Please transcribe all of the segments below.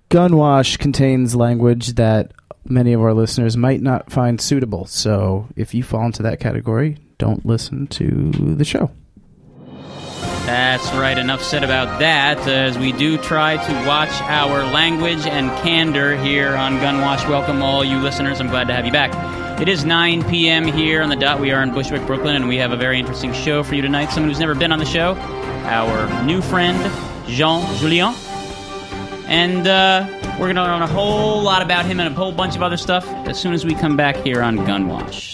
Gunwash contains language that many of our listeners might not find suitable. So if you fall into that category, don't listen to the show. That's right. Enough said about that, as we do try to watch our language and candor here on Gunwash. Welcome all you listeners. I'm glad to have you back. It is 9 p.m. here on the dot. We are in Bushwick, Brooklyn, and we have a very interesting show for you tonight. Someone who's never been on the show, our new friend, Jean-Julien. And we're going to learn a whole lot about him and a whole bunch of other stuff as soon as we come back here on Gunwash.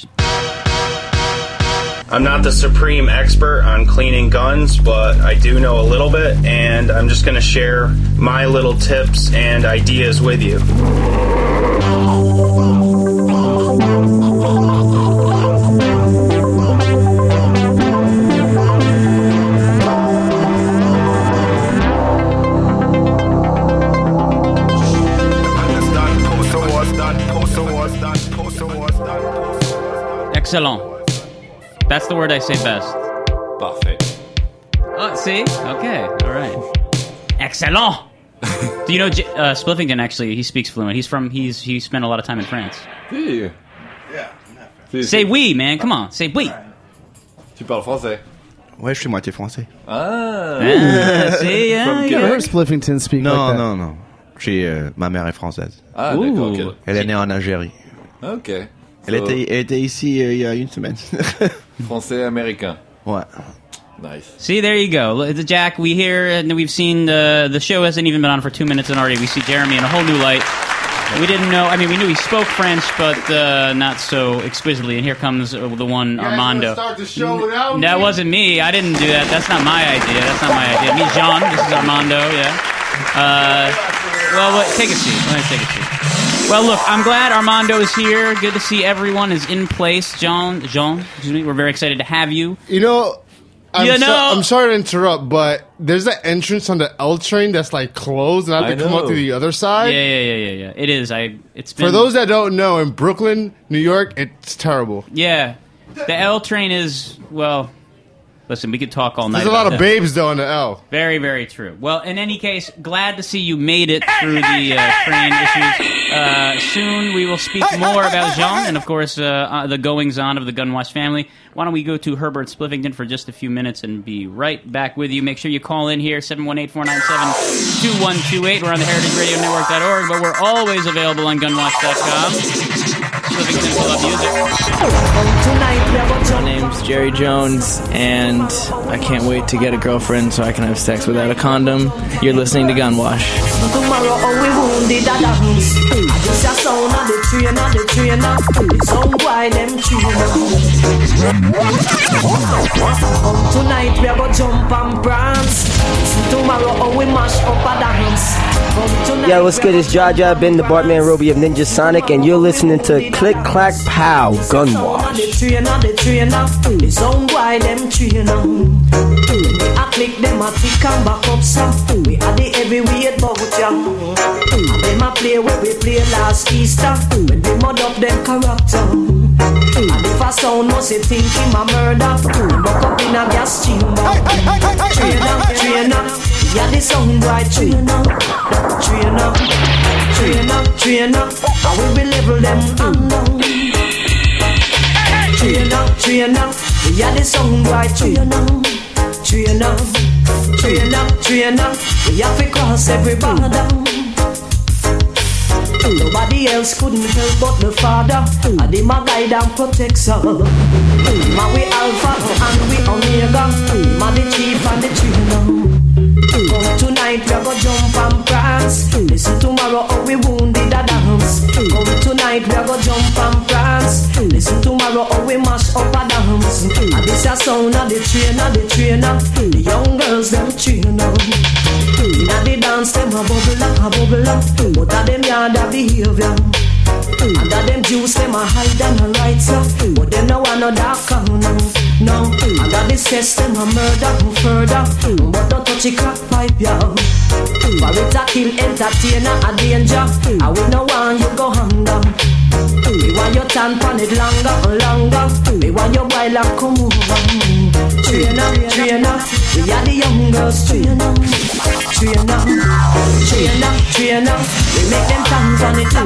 I'm not the supreme expert on cleaning guns, but I do know a little bit, and I'm just going to share my little tips and ideas with you. Excellent. That's the word I say best. Parfait. Oh, see? Okay. All right. Excellent. Do you know Spliffington? Actually, he speaks fluent. He spent a lot of time in France. Yeah. Say oui, man. Come on. Say oui. Tu parles français? Ouais, je suis moitié français. See, yeah. I heard Spliffington speak like that. Non. Ma mère est française. Ah, d'accord, ok. Elle est née en Algérie. Ok. Elle était ici il y a une semaine. Français américain. Ouais. Nice. See, there you go. Jack, we hear, and we've seen the show hasn't even been on for 2 minutes, and already we see Jeremy in a whole new light. We didn't know, I mean, we knew he spoke French, but not so exquisitely. And here comes the one, Armando. Start the show without me? That wasn't me. I didn't do that. That's not my idea. Me, Jean. This is Armando, yeah. Take a seat. Let me take a seat. Well, look, I'm glad Armando is here. Good to see everyone is in place. Jean, excuse me, we're very excited to have you. I'm sorry to interrupt, but there's that entrance on the L train that's like closed, and I have to come up to the other side. Yeah. It is. It's been, for those that don't know, in Brooklyn, New York, it's terrible. Yeah, the L train is, well, listen, we could talk all night. There's a lot of babes though on the L. Very, very true. Well, in any case, glad to see you made it through the train issues. Soon we will speak more about Jean and, of course, the goings-on of the Gunwash family. Why don't we go to Herbert Spliffington for just a few minutes and be right back with you. Make sure you call in here, 718-497-2128. We're on the heritageradionetwork.org, but we're always available on gunwash.com. Spliffington, pull up music. My name's Jerry Jones, and I can't wait to get a girlfriend so I can have sex without a condom. You're listening to Gunwash. Tonight we are gonna jump and prance. Tomorrow we mash up a dance. Yo, what's good? It's Jaja, Ben the Bartman Roby of Ninja Sonic, and you're listening to Click Clack Pow Gunwash. The trainer, his own boy them trainer. I click them a tick and back up some. We had the heavyweight bout ya. And them a play where we play last Easter. When we mud up them character. And if a sound must say think him a murder, buck up in a gas chamber. Trainer, yeah the sound boy trainer. Trainer, I will be level them under. Trainer, yeah the sound boy trainer. Trainer, we have to cross every border. Nobody else couldn't help but the father. And him a guide and protects her. Ma we alpha and we omega. Ma the chief and the trainer. Come tonight we go jump and prance. Listen tomorrow how we wounded a dance. Come tonight we go jump and prance. Listen tomorrow how we mash up a dance. And this a sound of the trainer. The young girls them trainer. Inna the dance them a bubble up. But a them yard a behavior. And a them juice them a hide and a right stuff. But them no want no dark corner. No. And a the cess them a murder further. But don't touch the crack pipe, y'all. For it a kill entertainer a danger. I will no want you go under. Me want your tan pan it longer. Me want your while and come over. Trainer, we are the young girls trainer. We make them tongues on it.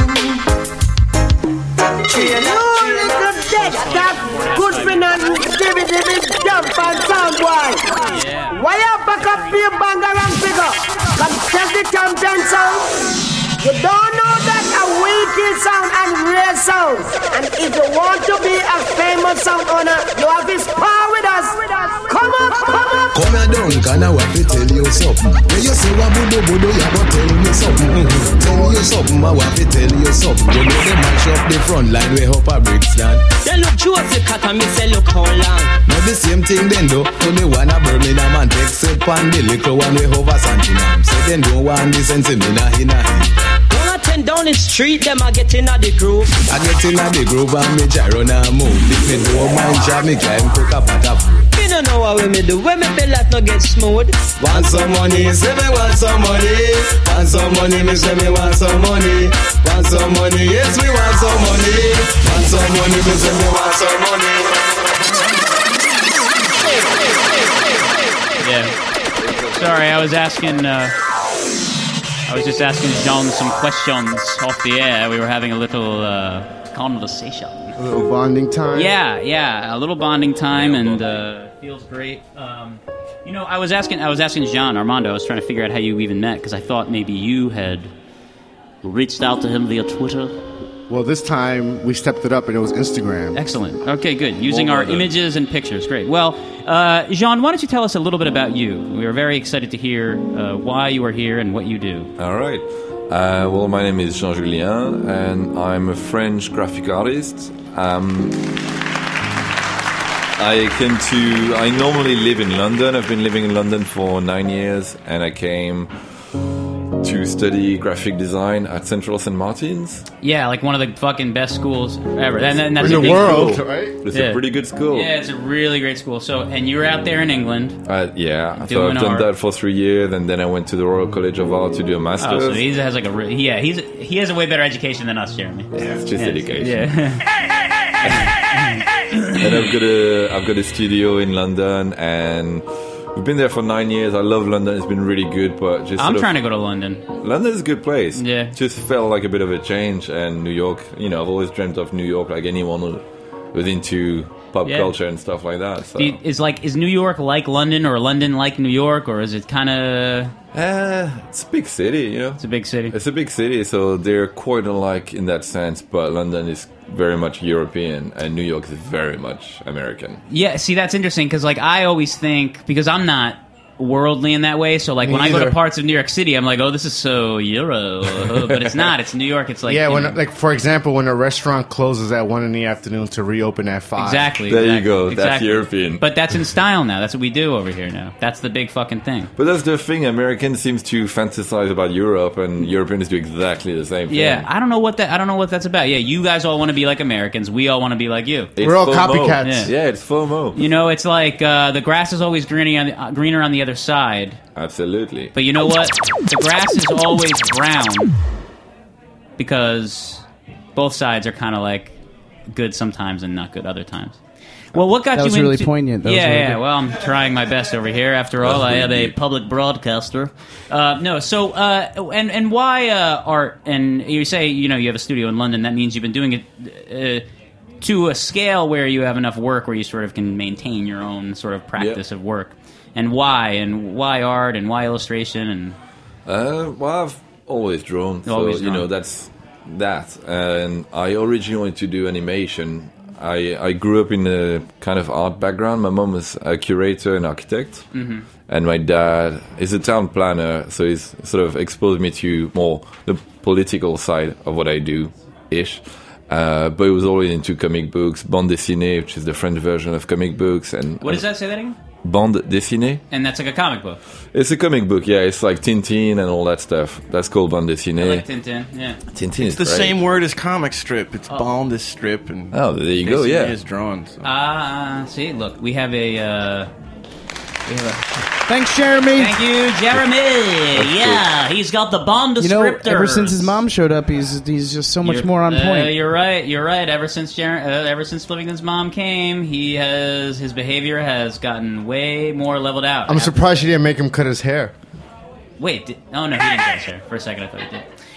Good for nothing, dibby, jump and sound boy. Yeah. Why you back up your banger and figure? Come test the champion sound. You don't know that a wicked sound and rare sound. And if you want to be a famous sound owner, you have to spar with us. Come on. Come here down, can I want to tell you something? When you say what budo, you go tell me something. Tell you something, I want to tell you something. You know they mash up the front line, we up a bricks land. They look Joseph cat and me say look how long. Now the same thing then though, to the one at Birmingham and take sip and the little one we over Santinam. So then don't want this sense in a down the street, them a get in the groove. I get in the groove and me gyro now move. If me don't mind job, me climb cook a pot of food. Me don't know how me do, when me feel like no get smooth. Want some money, say me want some money. Want some money, me say me want some money. Want some money, yes we want some money. Want some money, me say me want some money. Yeah. Sorry, I was just asking Jean some questions off the air. We were having a little conversation. A little bonding time? Yeah, a little bonding time, and feels great. You know, I was asking Jean Armando, I was trying to figure out how you even met, because I thought maybe you had reached out to him via Twitter. Well, this time we stepped it up and it was Instagram. Excellent. Okay, good. Using our images and pictures. Great. Well, Jean, why don't you tell us a little bit about you? We are very excited to hear why you are here and what you do. All right. Well, my name is Jean-Julien, and I'm a French graphic artist. I normally live in London. I've been living in London for 9 years, and I came to study graphic design at Central St. Martin's. Yeah, like one of the fucking best schools ever. And that's in the world, school. Right? It's a pretty good school. Yeah, it's a really great school. So, and you're out there in England. Yeah, so I've done that for 3 years, and then I went to the Royal College of Art to do a master's. Oh, so he has like he has a way better education than us, Jeremy. Yeah, it's just education. Yeah. And I've got a studio in London, and we've been there for 9 years. I love London. It's been really good, but I'm trying to go to London. London is a good place. Yeah. Just felt like a bit of a change. And New York, you know, I've always dreamt of New York, like anyone who was into pop culture and stuff like that. So. Is New York like London, or London like New York, or is it kind of... It's a big city, you know. It's a big city. It's a big city, so they're quite alike in that sense, but London is very much European, and New York is very much American. Yeah, see, that's interesting, because like I always think, because I'm not worldly in that way, so like when I go to parts of New York City, I'm like, oh, this is so Euro, but it's not. It's New York. It's like, yeah, like for example, when a restaurant closes at 1 PM to reopen at 5. Exactly. There you go. That's European. But that's in style now. That's what we do over here now. That's the big fucking thing. But that's the thing. Americans seems to fantasize about Europe, and Europeans do exactly the same thing. Yeah, I don't know what that's about. Yeah, you guys all want to be like Americans. We all want to be like you. We're all copycats. Yeah, it's FOMO. You know, it's like the grass is always greener on the other side. Absolutely. But you know what? The grass is always brown because both sides are kind of like good sometimes and not good other times. Well, what got that you was into... really poignant. Yeah. Well, I'm trying my best over here. After all, I am a public broadcaster. And why art? And you say, you know, you have a studio in London. That means you've been doing it to a scale where you have enough work where you sort of can maintain your own sort of practice of work. And why art, and why illustration, and well, I've always drawn, you know, that's that. And I originally wanted to do animation. I grew up in a kind of art background. My mom was a curator and architect, and my dad is a town planner, so he's sort of exposed me to more the political side of what I do, ish. But he was always into comic books, bande dessinée, which is the French version of comic books. And what does that say that again? Bande dessinée. And that's like a comic book. It's a comic book, yeah. It's like Tintin and all that stuff. That's called bande dessinée. I like Tintin, yeah. Tintin it's the great. same word as comic strip. It's bande is strip, and there you go, yeah. Is drawn. So. See, look, we have a... Thanks, Jeremy. Thank you, Jeremy. Yeah, he's got the bond descriptors. You know, ever since his mom showed up, he's just so much more on point. You're right. Ever since Livington's mom came, his behavior has gotten way more leveled out. I'm surprised she didn't make him cut his hair. Wait, no, he didn't cut his hair. For a second, I thought he did.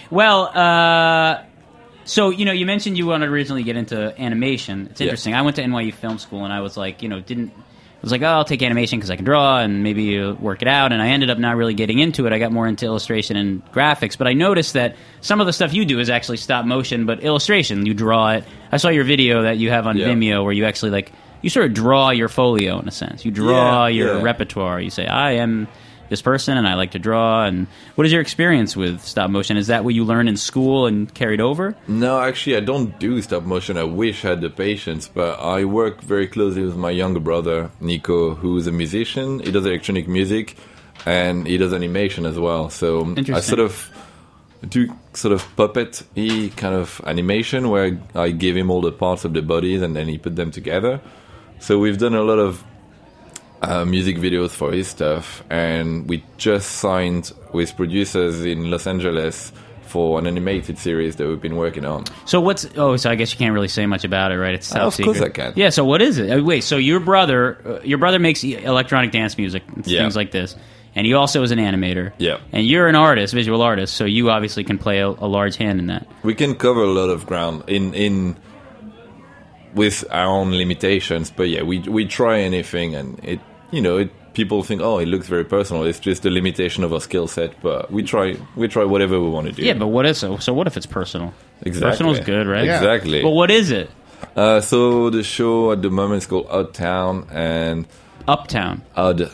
Well, so, you mentioned you wanted to originally get into animation. It's interesting. I went to NYU Film School, and I was like, I'll take animation because I can draw and maybe work it out. And I ended up not really getting into it. I got more into illustration and graphics. But I noticed that some of the stuff you do is actually stop motion, but illustration. You draw it. I saw your video that you have on Vimeo where you actually, you sort of draw your folio in a sense. You draw your repertoire. You say, I am this person and I like to draw. And what is your experience with stop motion? Is that what you learned in school and carried over? No, actually I don't do stop motion. I wish I had the patience, but I work very closely with my younger brother Nico, who is a musician. He does electronic music and he does animation as well. So I sort of do puppet kind of animation where I give him all the parts of the bodies and then he put them together. So we've done a lot of music videos for his stuff, and we just signed with producers in Los Angeles for an animated series that we've been working on. So so I guess you can't really say much about it, right? It's top secret. Of course I can. Yeah, so what is it? Wait, so your brother makes electronic dance music, things like this, and he also is an animator. Yeah. And you're an artist, visual artist, so you obviously can play a large hand in that. We can cover a lot of ground in with our own limitations, but yeah, we try anything, and people think, it looks very personal. It's just a limitation of our skill set, but we try whatever we want to do. Yeah, but what is it? So what if it's personal? Exactly. Personal is good, right? Exactly. But what is it? So the show at the moment is called Uptown and Uptown. ODD.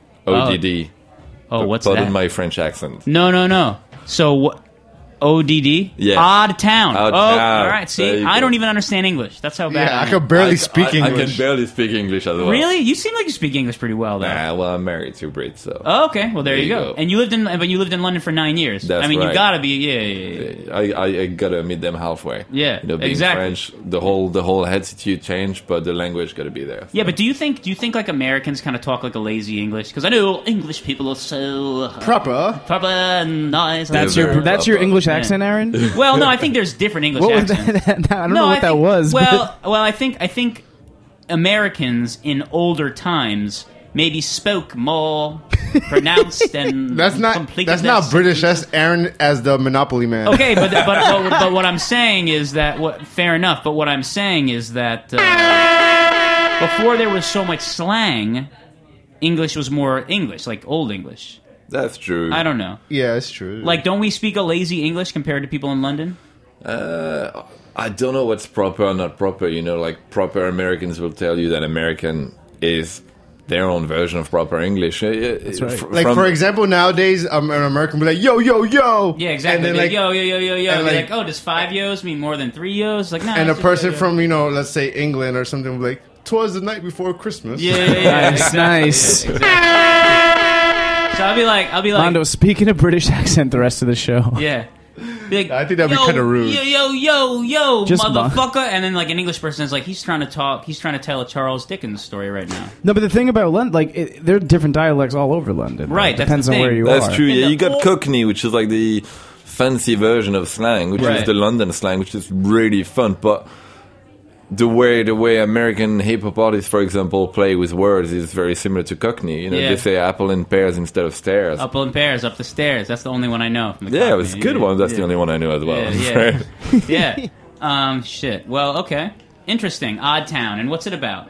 What's Pardon that? my French accent. No. So ODD? Yeah. Odd Town. Odd Town. All right. See, I don't even understand English. That's how bad I am. I can barely speak English. I can barely speak English as well. Really? You seem like you speak English pretty well, though. Well, I'm married to Brit, so. Oh, okay. Well, there you go. And you lived in London for 9 years. That's right. You gotta be. Yeah. I gotta meet them halfway. Yeah. Being exactly. French, the whole attitude changed, but the language gotta be there. So. Yeah, but do you think like Americans kind of talk like a lazy English? Because I know English people are so proper and nice. That's your English accent, Aaron. Well, no, I think there's different English accents. I don't know what that was. Well, I think Americans in older times maybe spoke more pronounced and that's not British. That's Aaron as the Monopoly man. Okay, but what I'm saying is that fair enough. But what I'm saying is that before there was so much slang, English was more English, like Old English. That's true. I don't know. Yeah, it's true. Like, don't we speak a lazy English compared to people in London? I don't know what's proper or not proper. Like proper Americans will tell you that American is their own version of proper English. That's right. For example, nowadays, an American will be like, yo, yo, yo. Yeah, exactly. And then yo, yo, yo, yo, yo. And like, does 5 yos mean more than 3 yos? Like, no. And a person from, let's say England or something will be like, 'twas the night before Christmas. Yeah. Nice. Exactly. So I'll be like, Mondo, speaking a British accent the rest of the show. Yeah. Like, I think that'd be kind of rude. Yo, just motherfucker. And then like an English person is like, he's trying to tell a Charles Dickens story right now. No, but the thing about London, there are different dialects all over London. Right. Depends on where you are. That's true. Yeah, you got Cockney, which is like the fancy version of slang, which is the London slang, which is really fun. But the way American hip-hop artists, for example, play with words is very similar to Cockney. They say apple and pears instead of stairs. Apple and pears, up the stairs. That's the only one I know. From the Cockney. It was a good one. That's the only one I know as well. Yeah. Shit. Well, okay. Interesting. Odd Town. And what's it about?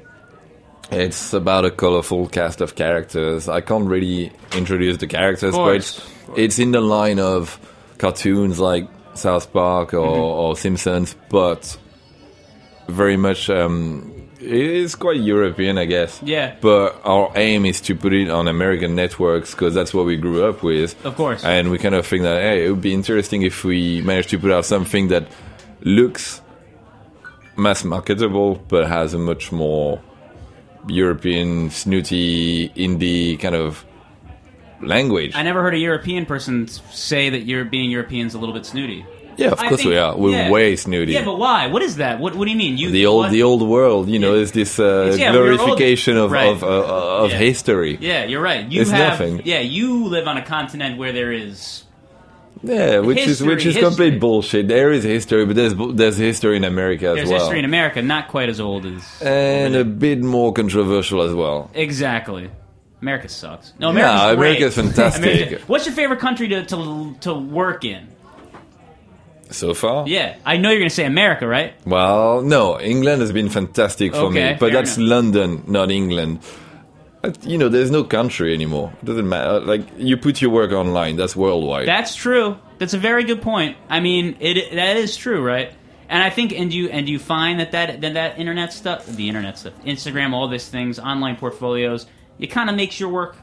It's about a colorful cast of characters. I can't really introduce the characters, but it's in the line of cartoons like South Park or Simpsons, but very much it's quite European, I guess. Yeah. But our aim is to put it on American networks because that's what we grew up with. Of course. And we kind of think that, hey, it would be interesting if we managed to put out something that looks mass marketable but has a much more European, snooty, indie kind of language. I never heard a European person say that being European's a little bit snooty. Yeah, of course we are. We're way snooty. Yeah, but why? What is that? What do you mean? The old world, is this glorification of history. Yeah, you're right. Nothing. Yeah, you live on a continent where there is. Yeah, which is complete bullshit. There is history, but there's history in America as well. There's history in America, not quite as old as. And a bit more controversial as well. Exactly. America sucks. No, America's fantastic. What's your favorite country to work in? So far? Yeah. I know you're going to say America, right? Well, no. England has been fantastic for me. But that's enough. London, not England. There's no country anymore. It doesn't matter. Like, you put your work online. That's worldwide. That's true. That's a very good point. I mean, that is true, right? And I think, and you find that internet stuff, Instagram, all these things, online portfolios, it kind of makes your work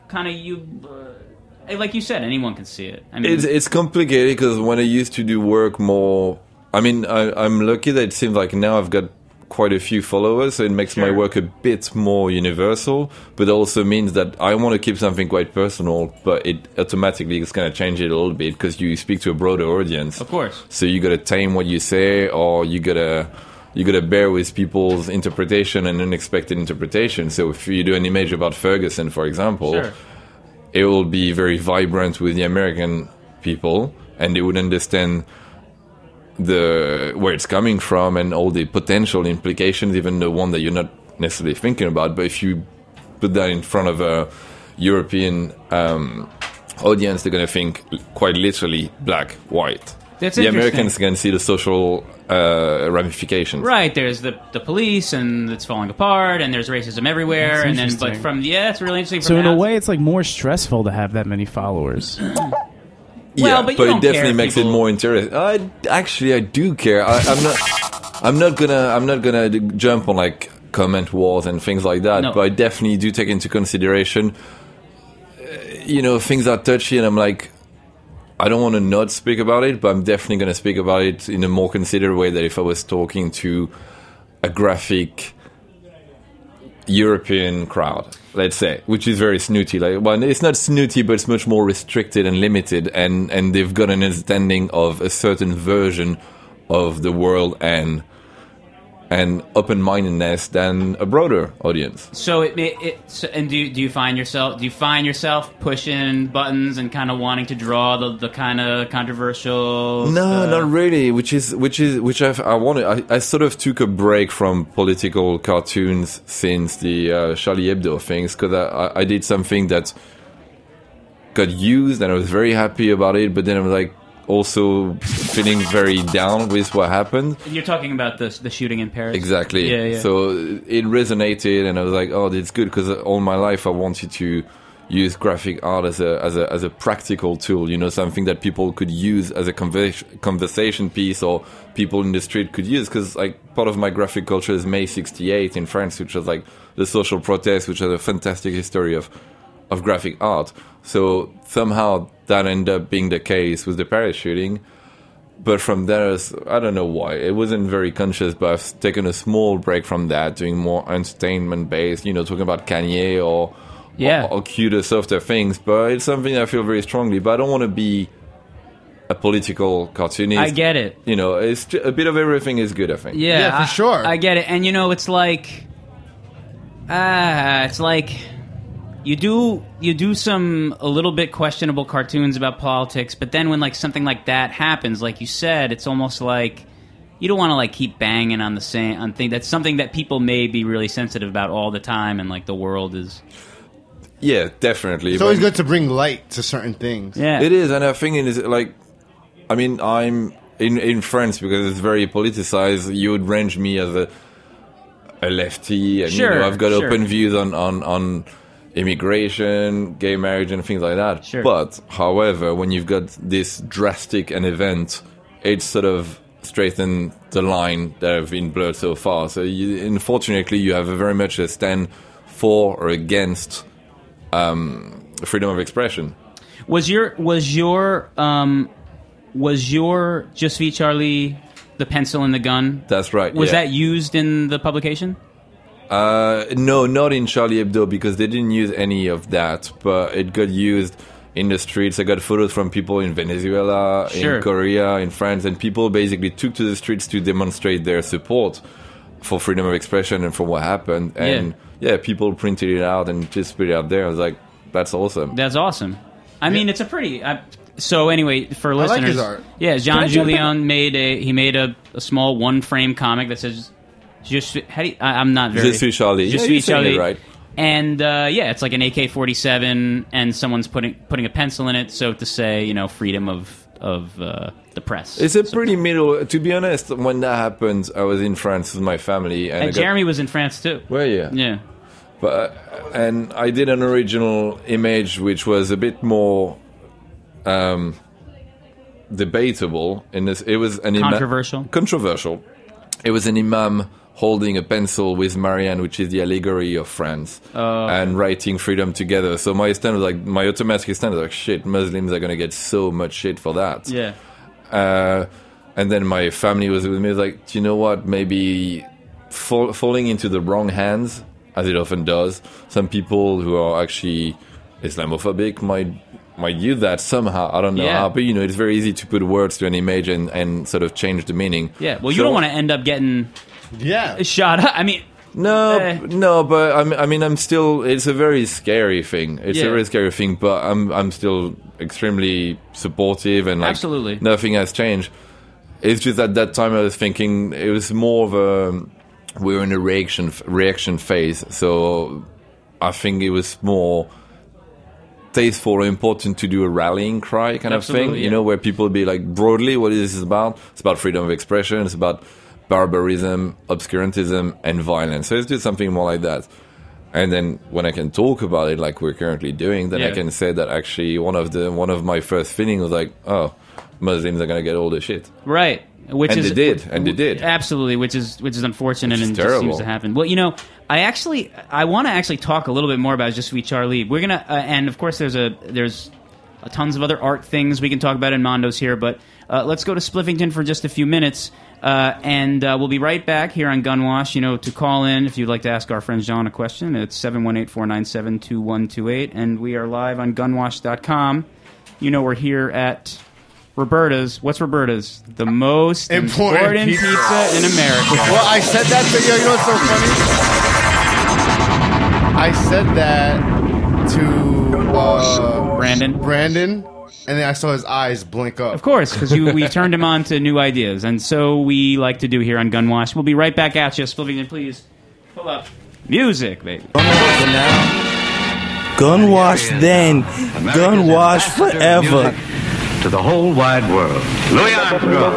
like you said, anyone can see it. I mean, it's complicated because when I used to do work more, I mean, I'm lucky that it seems like now I've got quite a few followers, so it makes my work a bit more universal, but also means that I want to keep something quite personal, but it automatically is going to change it a little bit because you speak to a broader audience. Of course. So you got to tame what you say, or you got to bear with people's interpretation and unexpected interpretation. So if you do an image about Ferguson, for example, it will be very vibrant with the American people, and they would understand where it's coming from and all the potential implications, even the one that you're not necessarily thinking about. But if you put that in front of a European audience, they're going to think quite literally black, white. The Americans can see the social ramifications. Right, there's the police, and it's falling apart, and there's racism everywhere, and then that's really interesting. So in a way, it's like more stressful to have that many followers. Well, but it definitely makes it more interesting. I do care. I'm not gonna jump on like comment wars and things like that. No. But I definitely do take into consideration, things are touchy, and I'm like, I don't want to not speak about it, but I'm definitely going to speak about it in a more considered way than if I was talking to a graphic European crowd, let's say, which is very snooty. Well, it's not snooty, but it's much more restricted and limited, and they've got an understanding of a certain version of the world and open-mindedness than a broader audience. So do you find yourself pushing buttons and kind of wanting to draw the kind of controversial? No, not really. Which I wanted. I sort of took a break from political cartoons since the Charlie Hebdo things, because I did something that got used and I was very happy about it. But then I was like, also feeling very down with what happened. You're talking about the shooting in Paris? Exactly. Yeah. So it resonated, and I was like, oh, it's good, because all my life I wanted to use graphic art as a practical tool, something that people could use as a conversation piece, or people in the street could use, because like part of my graphic culture is May 68 in France, which was like the social protest, which has a fantastic history of graphic art. So somehow that ended up being the case with the Paris shooting. But from there, I don't know why. It wasn't very conscious, but I've taken a small break from that, doing more entertainment-based, talking about Kanye or cuter, softer things. But it's something I feel very strongly. But I don't want to be a political cartoonist. I get it. It's a bit of everything is good, I think. Yeah, for sure. I get it. And, it's like... You do some a little bit questionable cartoons about politics, but then when like something like that happens, like you said, it's almost like you don't want to like keep banging on the same thing. That's something that people may be really sensitive about all the time, and like the world is. Yeah, definitely. It's always good to bring light to certain things. Yeah, it is, and I think it is like, I mean, I'm in France because it's very politicized. You would range me as a lefty, and I've got open views on immigration, gay marriage, and things like that. Sure. But, however, when you've got this drastic an event, it sort of straightened the line that have been blurred so far. So, unfortunately, you have very much a stand for or against freedom of expression. Was your Je suis Charlie the pencil and the gun? That's right. Was that used in the publication? No, not in Charlie Hebdo, because they didn't use any of that, but it got used in the streets. I got photos from people in Venezuela, in Korea, in France, and people basically took to the streets to demonstrate their support for freedom of expression and for what happened. And people printed it out and just put it out there. I was like, that's awesome. That's awesome. I mean, it's a pretty... so anyway, for listeners... I like his art. Yeah, Jean Julien made a small one-frame comic that says... I'm not very... Je suis Charlie. Je suis Charlie. Right. And, it's like an AK-47, and someone's putting a pencil in it, so to say, freedom of the press. It's a pretty middle. To be honest, when that happened, I was in France with my family, and Jeremy was in France too. Well, yeah, yeah. But and I did an original image which was a bit more debatable. In this, it was an controversial. It was an imam holding a pencil with Marianne, which is the allegory of France, and writing freedom together. So my automatic stand was like, shit, Muslims are going to get so much shit for that. Yeah. And then my family was with me, like, do you know what? Maybe falling into the wrong hands, as it often does. Some people who are actually Islamophobic might use that somehow. I don't know how, but it's very easy to put words to an image and sort of change the meaning. Yeah, well, you don't want to end up getting shot up. I mean, no, but I'm still. It's a very scary thing. It's a very scary thing, but I'm still extremely supportive and absolutely nothing has changed. It's just at that time I was thinking it was more of a we're in a reaction phase, so I think it was more tasteful or important to do a rallying cry kind of thing, where people be like, broadly, what is this about? It's about freedom of expression. It's about barbarism, obscurantism, and violence. So let's do something more like that. And then when I can talk about it like we're currently doing, then I can say that actually one of my first feelings was like, oh, Muslims are going to get all the shit. Right. They did. Absolutely, which is unfortunate and terrible. Just seems to happen. Well, I want to actually talk a little bit more about Je suis Charlie. We're gonna, and of course, there's tons of other art things we can talk about in Mondo's here, but let's go to Spliffington for just a few minutes, and we'll be right back here on Gunwash. To call in if you'd like to ask our friend John a question, it's 718-497-2128, and we are live on Gunwash.com. We're here at Roberta's. What's Roberta's? The most important pizza in America. Well, I said that to you. What's so funny? I said that to Brandon, and then I saw his eyes blink up. Of course, because we turned him on to new ideas, and so we like to do here on Gunwash. We'll be right back at you. Spliffington, please pull up music, baby. Gunwash then, Gunwash forever. To the whole wide world. Louis Armstrong.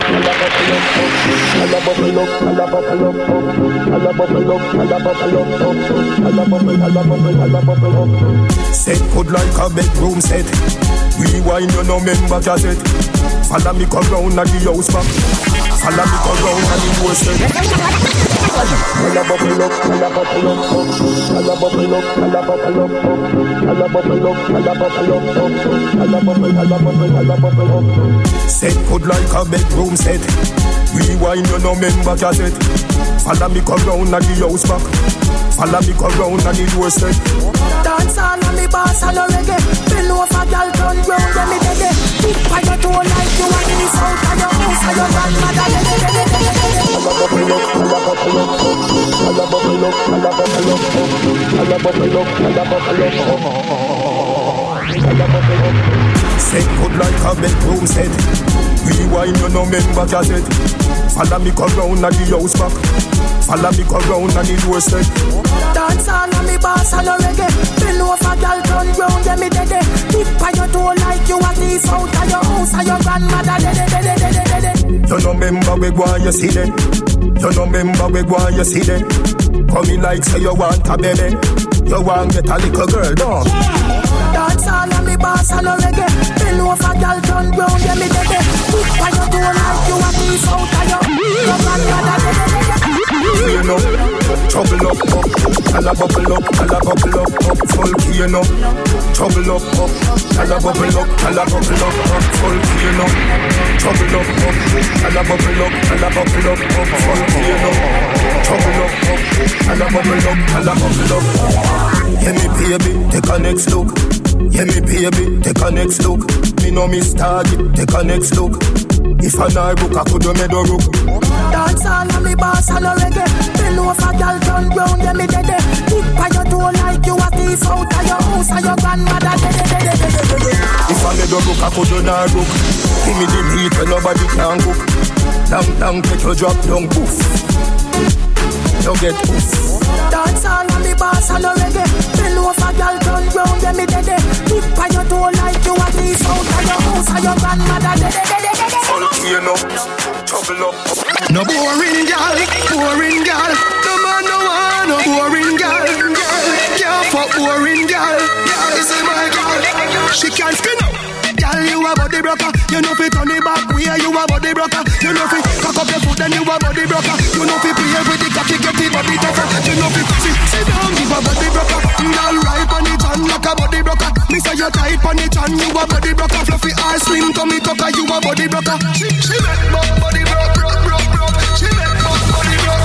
Set good like a bedroom set. Rewind you no member cassette. Follow me come round at the house back. Follow me come round at the door set. Set good like a bedroom set. Rewind you no member cassette. Follow me come round at the house back. Follow me come round at the door set. Dance on me boss and a reggae. Below for girl turn round and me dead. Big fire to like you and in the south and your house and your grandmother. Set good like a bedroom set. Rewind you no member cassette. Follow me come round at the house back. Follow me come round at the door set. Dance on me boss and a reggae. Below for girl turn round and me dead. Big fire to like you at the south and your house and your grandmother. You no member we go and you see them. You no member we go and you see them. Come in like say you want a baby. You want get a little girl, no? Dance on me boss and a reggae. Below for girl turn round and me dead. Big fire to like you at the south and your grandmother. You know, trouble up, and a bubble up, full key, trouble up, and a bubble up, full key, trouble up, and a bubble up, full key, trouble up, and a bubble up. Yeah, me baby, take a next look. Yeah, me baby, take a next look. Me no miss target, take a next look. If I know book, I could do me do rook. Dance on me boss and a reggae. Below for girl turn round, yeah me dead. Big fire to like you at the south of your house and your grandmother. If I do book, I could do no rook. Give me the beat when nobody can cook. Down, take your drop down, poof. you get oof. Dance all on the bass and the reggae. Bend over, girl, turn round, yeah, me dead. Tip on your toe like you a piece out of your house and your grandmother dead. Volcano, trouble up. No boring girl, boring girl. No man no one, no boring girl. Can't fuck boring girl. This is my girl. She can't skin up. Girl, you a body broker. You know fi turn it back. Where you a body broker. You know fi cock up your foot and you a body broker. You know fi play with the cocky, get the body tougher. You know fi sit down, you a body broker. Girl, right on it and like a body broker. Me say you tight on it and you a body broker. Fluffy or slim, tummy tucker, you a body broker. She make body broke. She make body broke.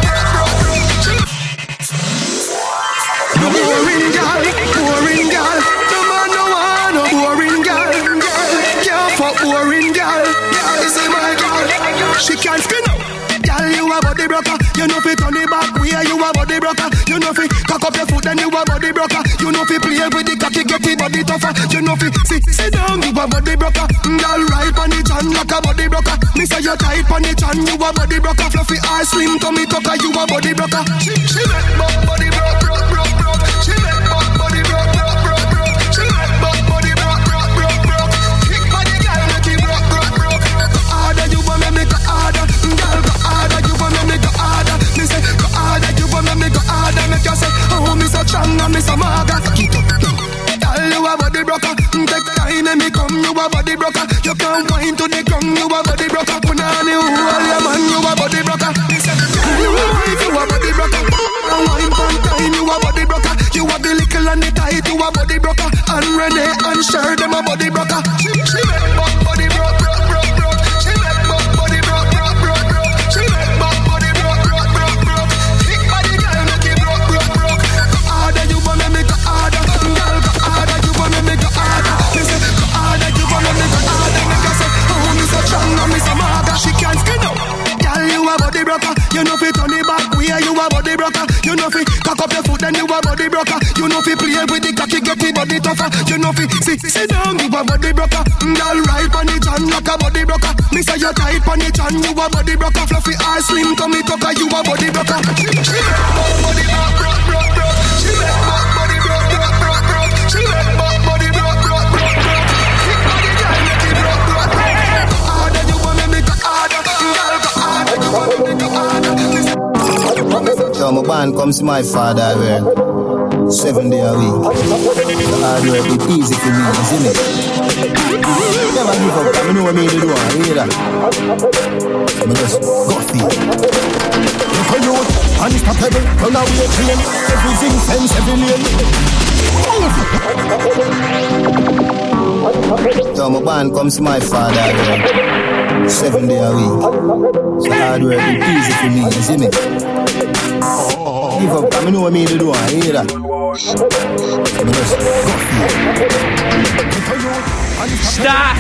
No boring girl, boring girl. No man no one, no boring girl. Can't fuck boring girl. This is my girl. She can't skin up. Girl, you a body broker. You know fi turn it back. Where you a body broker. You know fi cock up your foot and you a body broker. You know fi play with the cocky, get the body tougher. You know fi sit down, you a body broker. Girl, right on it and like a body broker. Me say you tight on it and you a body broker. Fluffy or slim, tummy tucker, you a body broker. She make body broke. She make body broke. She make body broke. Kick body girl, make it broke. Go harder, you want me go harder. Girl, go harder, you want me go harder. Me say go harder, you want me go harder. Make you say, oh, me so strong and me so maga. Girl, you a body broker. Take time and me come, you a body broker. You can't whine to the ground, you a body broker. Punani, who all your man, you a body broker. Me say, you a body broker. And wine from time, you a body broker. You a the little and the tight, you a body broker. And Renee and Cher, them a body broker. She make body broke. She make body broke. She make body broke. Kick body girl, make it broke. Go harder, you want me go harder. Girl, go harder, you want me go harder. Me say go harder, you want me go harder. Make you say, oh, me so strong and me so maga. She can't skin up. Girl, you a body broker. You know fi turn it back. Where you a body broker. You know fi cock up your foot and you a body broker. You know fi play with the cocky, get the body tougher. You know fi sit down, you a body broker. Girl, right on it and like a body broker. Me say you tight on it and you a body broker. Fluffy or slim, tummy tucker, you a body broker. She make body broke. She make body broke. She make body broke. Kick body girl, make it broke. Go harder, you want me go harder. Girl, go harder, you want me go harder. Yo, my band comes to my father where 7 days a week. The hard work is easy for me, isn't it? Never give up, you know what I mean to do, you hear that? So I just go feel. Look at you, unstoppable, run away train. Everything sense, every lane. Yo, my band comes to my father where 7 days a week. So hard work is easy for me, isn't it? Give up, I know what I mean to do, I hear that. Stop!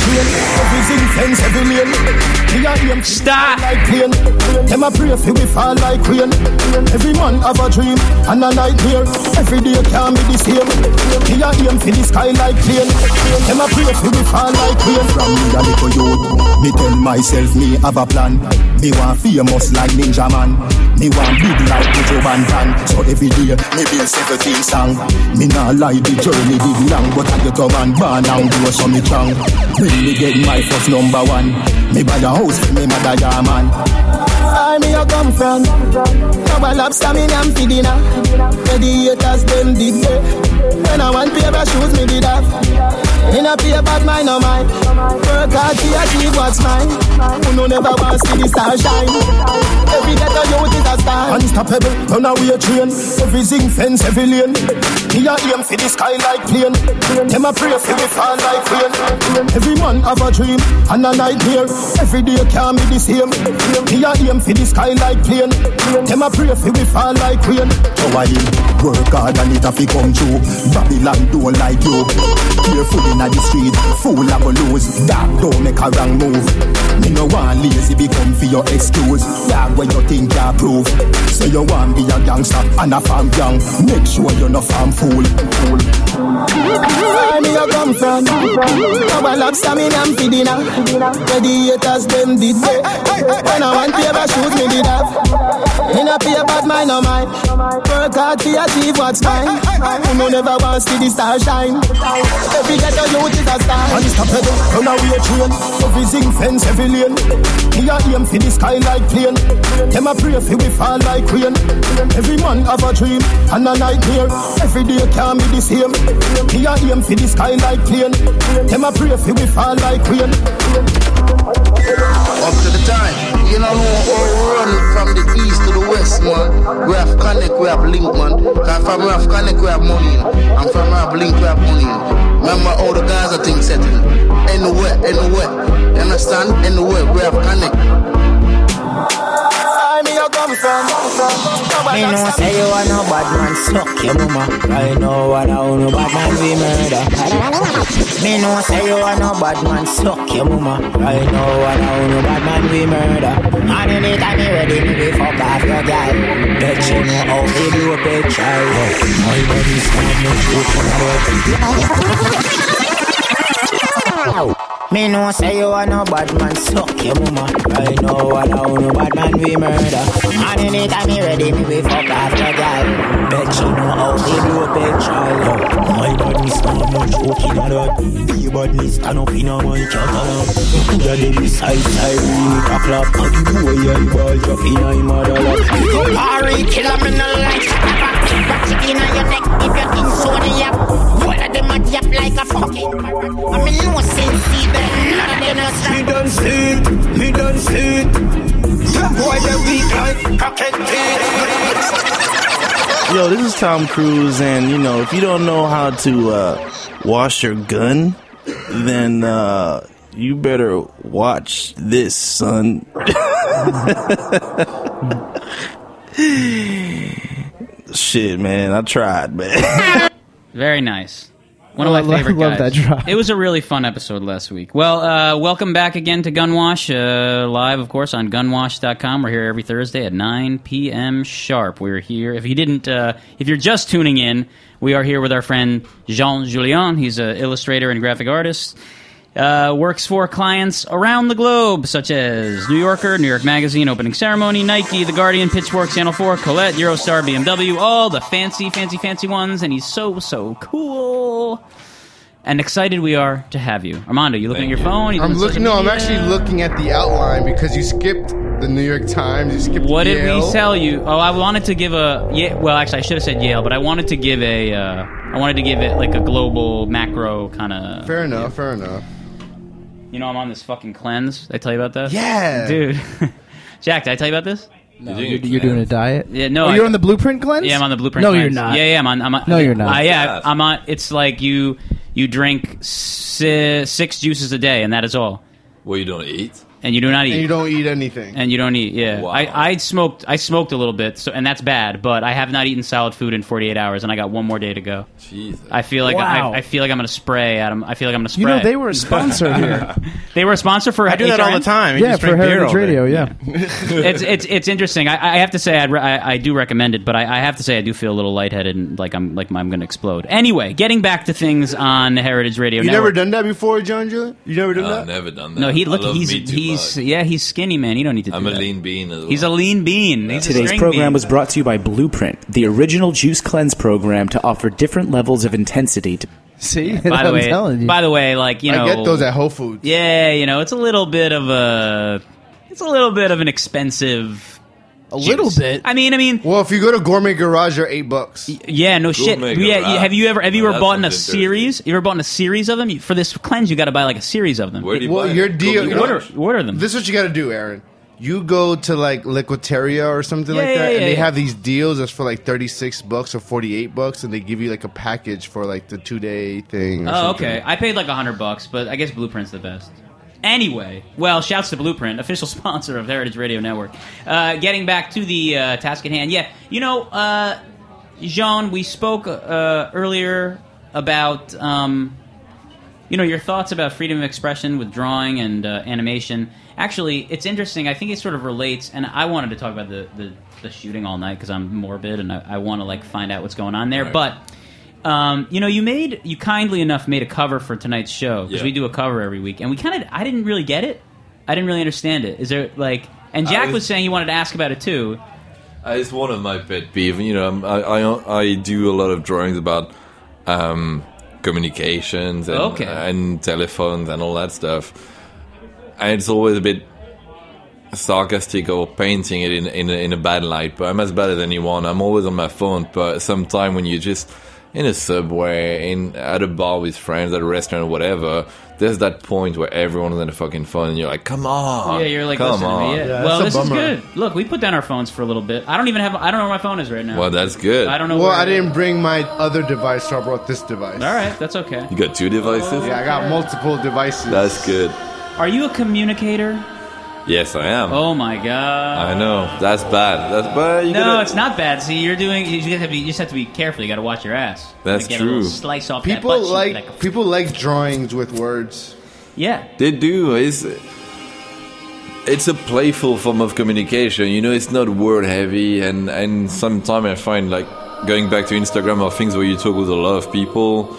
Stop! Them a pray for we fall like rain. Every man have a dream and a nightmare. Every day can be the same. Me a aim for the sky like plane. Them a pray for we fall like rain. From me a little youth, me tell myself me have a plan. Me want famous like Ninja Man. Me want big like the Joe Van Van. So every day me build 17 song. Me not lie, the journey did long, but I get a man born and grow so me strong. When me get my first number one, me buy a house for me mother ya man. Where me you come from? Double lobster me am for dinner. Where the haters them dig there. When I want paper shoes me did have. In a paper bag mine no mine. Work hard to achieve what's mine. Who no never wants to see the star shine. Every ghetto youth is a star. Unstoppable, run away train. Everything fence, every lane. Me a aim for the sky like plane. Them a pray for we fall like rain. Every man have a dream and a nightmare. Every day can be the same. Me a aim for the sky like plane. Them a pray for we fall like rain. So I work hard and it a fi come true. Babylon don't like you. Careful inna the street, fool a go lose. Dark don't make a wrong move. Me no want lazy become for no excuse. Yeah, when you think you prove. Say you want be a gangster and a farm gang. Make sure you're no farm fool. Where me you come from? Our lobster me nam for dinner. Where the haters them did say. When I want paper shoot me did have. In a paper bad mind no mine. Work hard to achieve what's mine. Who never wants to see the star shine. Every ghetto youth is a star. Unstoppable, run away train. Every zinc fence, every lane. Me a aim for the sky like plane. Them a pray for we fall like rain. Every man have a dream and a nightmare. Every day can't be the same. Me a aim for the sky like plane. Them a pray for we fall like rain. Up to the time, you know how we run from the east to the west, man. We have connect, we have link, man. Cause from we have connect, we have money, and from we have link, we have money. Remember all the guys are things setting. Anywhere. You understand? Anywhere, we have connect. Come from. Me know say you are no bad man, suck your mama. I know what I know bad man we murder. Me know say you are no bad man, suck your mama. I know what I know bad man we murder. And anytime you ready, me be fuck off your girl. Bet you know how to do a big child. My body's not much. Me know say you are no bad man, suck your mama. I know what I know bad man we murder. And anytime you ready, me we fuck off your girl. Bet you know how to do a big child. My body stand no joking at that. Your body stand up in a my catalog. Coulda dey beside Irene a clap. And the boy and ball drop in a mother lap. Party killer me no like. Back it in your neck if you're insomnia. One of them a yap like a fucking parrot. I mean no sense either. Me done see it. Some boy they weak like cockhead teeth. Yo, this is Tom Cruise, and you know, if you don't know how to wash your gun, then you better watch this, son. Shit, man, I tried, man. Very nice. One of my favorite guys. Love that drop. It was a really fun episode last week. Well, welcome back again to Gunwash, live, of course, on gunwash.com. We're here every Thursday at 9 p.m. sharp. We're here. If you're just tuning in, we are here with our friend Jean Julien. He's an illustrator and graphic artist. Works for clients around the globe, such as New Yorker, New York Magazine, Opening Ceremony, Nike, The Guardian, Pitchfork, Channel 4, Colette, Eurostar, BMW, all the fancy ones, and he's so cool. And excited we are to have you. Armando, you looking at your phone? I'm actually looking at the outline because you skipped the New York Times, you skipped What Yale. Did we tell you? Oh, I wanted to give I should have said Yale, but I wanted to give it like a global, macro kind of... Fair enough. You know I'm on this fucking cleanse. Did I tell you about that? Yeah. Dude. Jack, did I tell you about this? No, you're doing a diet? Yeah, no. You're on the Blueprint cleanse? Yeah, I'm on the Blueprint cleanse. No, you're not. Yeah, I'm on. No, you're not. I'm on. It's like you drink 6 juices a day, and that is all. Well, you don't eat? And you do not eat. And you don't eat anything. And you don't eat, yeah. Wow. I smoked a little bit, and that's bad, but I have not eaten solid food in 48 hours, and I got one more day to go. Jesus. I feel like I feel like I'm going to spray, Adam. I feel like I'm going to spray. You know, they were a sponsor here. They were a sponsor for I do that all the time. You yeah, just for drink beer Heritage all day. Radio, yeah. It's interesting. I have to say I do recommend it, but I have to say I do feel a little lightheaded and like I'm going to explode. Anyway, getting back to things on Heritage Radio You Network. never done that before, John Julian? You never done that? I've never done that. No, he's skinny, man. You don't need to do that. I'm a lean bean as well. He's a lean bean. He's Today's program was brought to you by Blueprint, the original juice cleanse program to offer different levels of intensity to... See, by the way, like, you know, I get those at Whole Foods. Yeah, you know, it's a little bit of an expensive. A little bit. I mean. Well, if you go to Gourmet Garage, they're $8. Yeah, no shit. Yeah, have you ever bought in a series? You ever bought in a series of them? For this cleanse, you got to buy like a series of them. Where do you buy your deal. You order them. This is what you got to do, Aaron. You go to like Liquiteria or something like that, and they have these deals that's for like $36 or $48, and they give you like a package for like the 2-day thing. Or something. Okay. I paid like $100, but I guess Blueprint's the best. Anyway, well, shouts to Blueprint, official sponsor of Heritage Radio Network. Getting back to the task at hand. Yeah, you know, Jean, we spoke earlier about, you know, your thoughts about freedom of expression with drawing and animation. Actually, it's interesting. I think it sort of relates, and I wanted to talk about the shooting all night because I'm morbid and I want to like find out what's going on there. Right. But you kindly enough made a cover for tonight's show because we do a cover every week, and I didn't really get it. I didn't really understand it. Is there like, and Jack was saying he wanted to ask about it too. It's one of my pet peeves. You know, I do a lot of drawings about communications and telephones and all that stuff. And it's always a bit sarcastic or painting it in a bad light. But I'm as bad as anyone. I'm always on my phone. But sometime when you're just in a subway, at a bar with friends, at a restaurant or whatever, there's that point where everyone's on the fucking phone and you're like, come on. Yeah, you're like, come listen on. to me. Yeah. Well, this is good. Look, we put down our phones for a little bit. I don't know where my phone is right now. Well, that's good. I don't know. Well, I didn't bring my other device, so I brought this device. All right, that's okay. You got 2 devices? Yeah, I got multiple devices. That's good. Are you a communicator? Yes, I am. Oh my god! I know that's bad. That's bad. No, it's not bad. See, you're doing. You just have to be careful. You got to watch your ass. That's get true. A little slice off people that butt cheek, people like drawings with words. Yeah, they do. It's a playful form of communication. You know, it's not word heavy, and sometimes I find like going back to Instagram or things where you talk with a lot of people.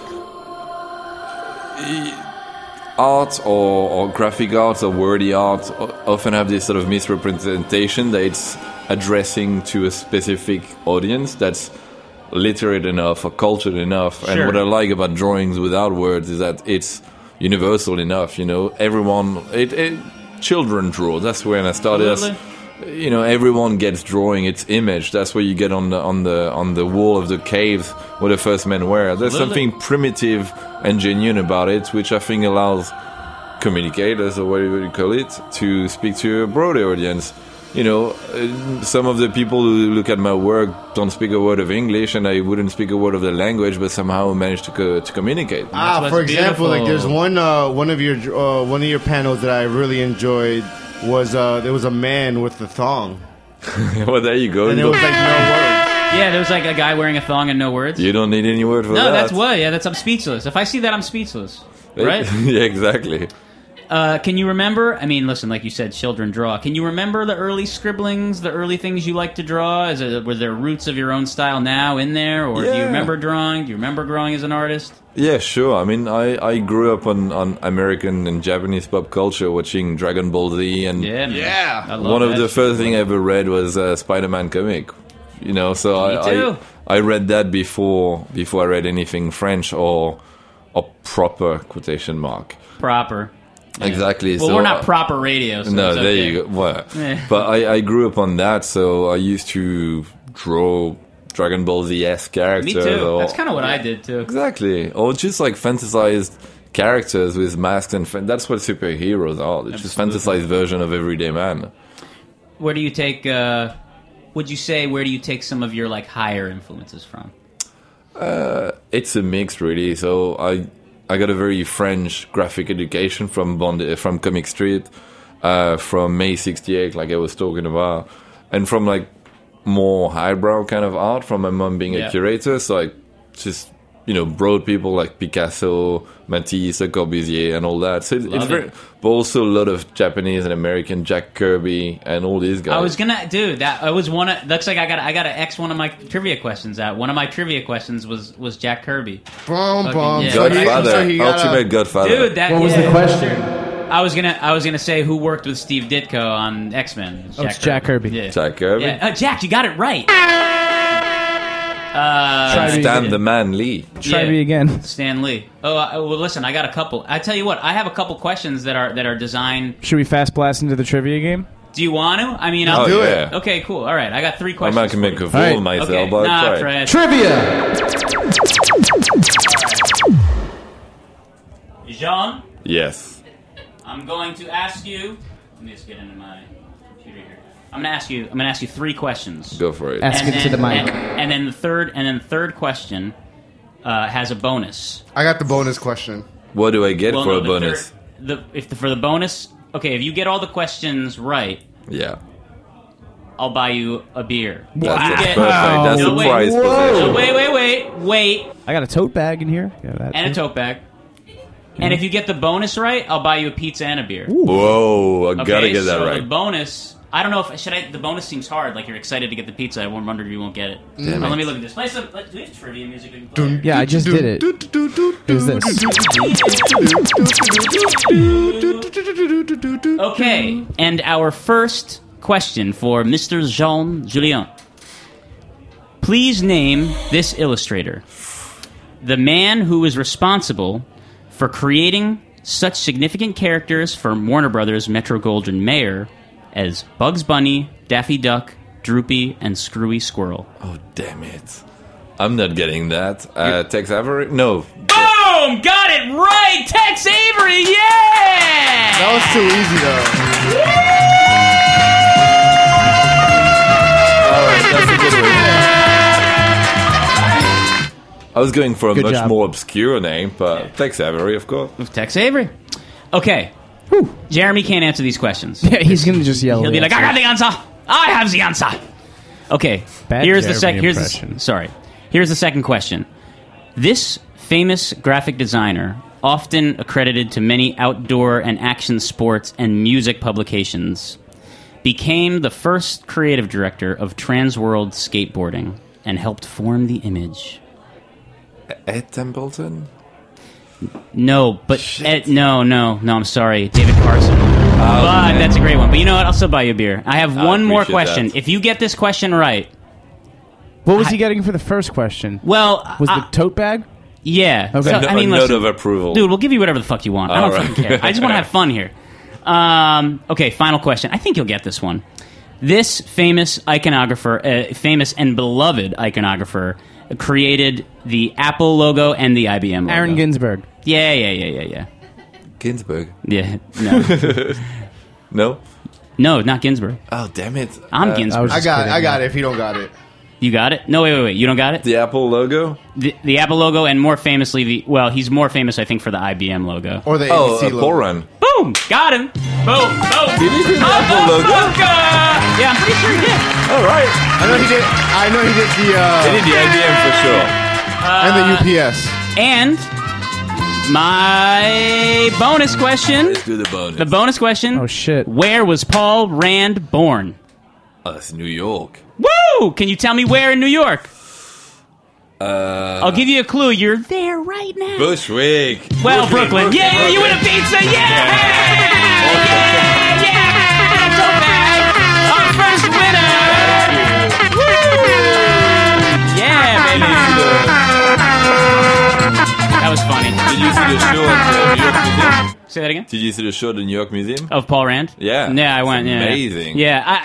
Art or graphic art or wordy art often have this sort of misrepresentation that it's addressing to a specific audience that's literate enough or cultured enough. Sure. And what I like about drawings without words is that it's universal enough. You know, everyone, children draw. That's when I started. You know, everyone gets drawing its image. That's what you get on the wall of the caves where the first men were. There's something primitive and genuine about it, which I think allows communicators, or whatever you call it, to speak to a broader audience. You know, some of the people who look at my work don't speak a word of English, and I wouldn't speak a word of their language, but somehow manage to communicate. For example, like there's one of your panels that I really enjoyed. There was a man with a thong. Well, there you go. And it was like no words. Yeah, there was like a guy wearing a thong and no words. You don't need any word for that. No, that's what. Yeah, I'm speechless. If I see that, I'm speechless. Right? Yeah, exactly. Can you remember? I mean, listen, like you said, children draw. Can you remember the early scribblings, the early things you liked to draw? Were there roots of your own style now in there, or do you remember drawing? Do you remember growing as an artist? Yeah, sure. I mean, I grew up on American and Japanese pop culture, watching Dragon Ball Z, and one of the first thing I ever read was a Spider-Man comic. You know, so I read that before I read anything French or proper quotation mark. Proper. Exactly. Well, so we're not proper radio. So no, it's there okay. you go. Well, but I grew up on that, so I used to draw Dragon Ball Z-esque characters. Me too. That's kind of what I did too. Exactly. Or just like fantasized characters with masks and that's what superheroes are. It's just fantasized version of everyday man. Where do you take? Would you say where do you take some of your like higher influences from? It's a mix, really. So I got a very French graphic education from Comic Street, from May 68, like I was talking about, and from like more highbrow kind of art from my mom being a curator. So I just, brought people like Picasso, Matisse, Le Corbusier, and all that. So it's very, but also a lot of Japanese and American, Jack Kirby, and all these guys. I was gonna do that. I was looks like I got to X one of my trivia questions out. One of my trivia questions was Jack Kirby. Godfather, ultimate Godfather. Dude, what was the question? I was gonna say who worked with Steve Ditko on X-Men. It's Jack Kirby. Yeah. Jack Kirby. Yeah. Jack, you got it right. Stan the Man Lee. Try me again. Stan Lee. Well, listen, I got a couple. I tell you what, I have a couple questions that are designed. Should we fast blast into the trivia game? Do you want to? I mean, I'll do it. Okay, cool. All right, I got 3 questions. I'm not gonna make a fool of myself, but try. Trivia. Jean? Yes. I'm going to ask you. Let me just get into my computer here. I'm going to ask you 3 questions. Go for it. Ask it to the mic. And then the third question has a bonus. I got the bonus question. What do I get for a bonus? For the bonus, okay, if you get all the questions right, I'll buy you a beer. That's perfect. That's the prize position. Wait. I got a tote bag in here. And a tote bag. And if you get the bonus right, I'll buy you a pizza and a beer. Whoa, I gotta get that so right. The bonus, I don't know if the bonus seems hard. Like you're excited to get the pizza. I wonder if you won't get it. Damn Let it. me look at this. Do we have trivia music? We can play? Yeah, I just did it. Who's this? Okay, and our first question for Mr. Jean Julien. Please name this illustrator. The man who was responsible for creating such significant characters for Warner Brothers' Metro-Goldwyn-Mayer as Bugs Bunny, Daffy Duck, Droopy, and Screwy Squirrel. Oh, damn it. I'm not getting that. Tex Avery? No. Boom! Got it right! Tex Avery, yeah! That was too easy, though. Alright, that's a good one. I was going for a much more obscure name, but Tex Avery, of course. Tex Avery. Okay. Jeremy can't answer these questions. Yeah, he's going to just yell. He'll be like, I got the answer! I have the answer! Okay, here's the second question. This famous graphic designer, often accredited to many outdoor and action sports and music publications, became the first creative director of Transworld Skateboarding and helped form the image. Ed Templeton? No, but no, I'm sorry, David Carson. But that's a great one. But you know what? I'll still buy you a beer. I have one more question. If you get this question right, what was he getting for the first question? Well, was the tote bag? Yeah. Okay. So, a note of approval, dude. We'll give you whatever the fuck you want. I don't fucking care. I just want to have fun here. Okay, final question. I think you'll get this one. This famous iconographer, famous and beloved iconographer, created the Apple logo and the IBM logo. Aaron Ginsberg. Yeah. Ginsberg? Yeah, no. No? No, not Ginsberg. Oh, damn it. I'm Ginsberg. I got it if you don't got it. You got it? No, wait. You don't got it? The Apple logo? The Apple logo, and more famously, he's more famous, I think, for the IBM logo. Or the ABC logo. Paul Run. Boom! Got him! Boom! Did he do the Apple logo? Yeah, I'm pretty sure he did. All right. I know he did the... He did the IBM for sure. And the UPS. And my bonus question. Let's do the bonus. The bonus question. Oh, shit. Where was Paul Rand born? Oh, it's New York. Woo! Can you tell me where in New York? I'll give you a clue. You're there right now. Bushwick. Well, Brooklyn. Yeah, you win a pizza. Yeah! Don't bad. Our first winner. Woo! Yeah, baby. That was funny. Did you see the show at the New York Museum? Say that again? Did you see the show at the New York Museum? Of Paul Rand? Yeah. Yeah, I went. Yeah. Amazing. Yeah,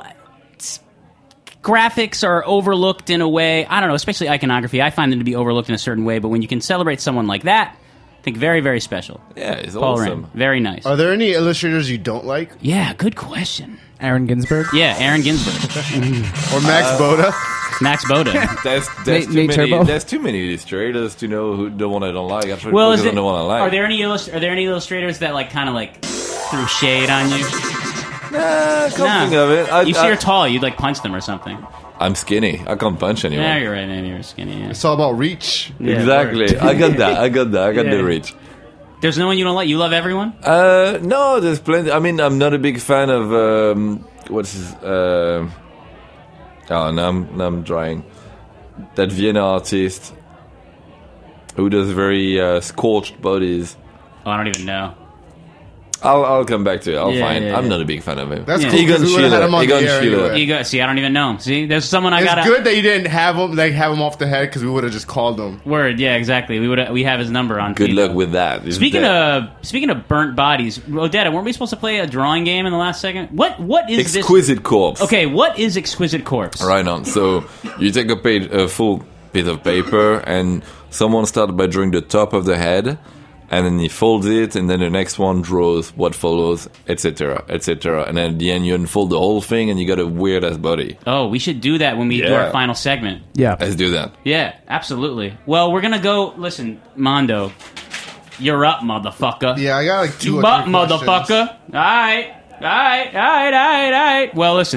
graphics are overlooked in a way. I don't know, especially iconography. I find them to be overlooked in a certain way, but when you can celebrate someone like that, I think very, very special. Yeah, it's Paul awesome. Rand. Very nice. Are there any illustrators you don't like? Yeah, good question. Aaron Ginsberg? Yeah, Aaron Ginsberg. Or Max Boda? Max Boda. There's too many illustrators to know who the one I don't like. I try to Well, focus on the one I like. are there any illustrators that kind of threw shade on you? Nah, can't think of it. You see, you're tall. You'd punch them or something. I'm skinny. I can't punch anyone. Yeah, you're right. Maybe you're skinny. Yeah. It's all about reach. Yeah, exactly. I got that. I got the reach. There's no one you don't like. You love everyone. No, there's plenty. I mean, I'm not a big fan of what's his. Oh, now I'm drawing. That Vienna artist who does very scorched bodies. Oh, I don't even know. I'll come back to it. I'll find. Yeah. I'm not a big fan of him. That's cool. Egon Schiele. Anyway. See, I don't even know him. See, there's someone I got. It's good that you didn't have him off the head because we would have just called him. Word, yeah, exactly. We have his number on. Good luck with that. Speaking of burnt bodies, Odetta, weren't we supposed to play a drawing game in the last second? What is Exquisite Corpse? Okay, what is Exquisite Corpse? Right on. So you take a full bit of paper, and someone started by drawing the top of the head. And then he folds it, and then the next one draws what follows, etc., etc. And then at the end, you unfold the whole thing, and you got a weird-ass body. Oh, we should do that when we do our final segment. Yeah. Let's do that. Yeah, absolutely. Well, we're going to go... Listen, Mondo, you're up, motherfucker. Yeah, I got 2 you or 3 up, motherfucker. All right. Well, listen,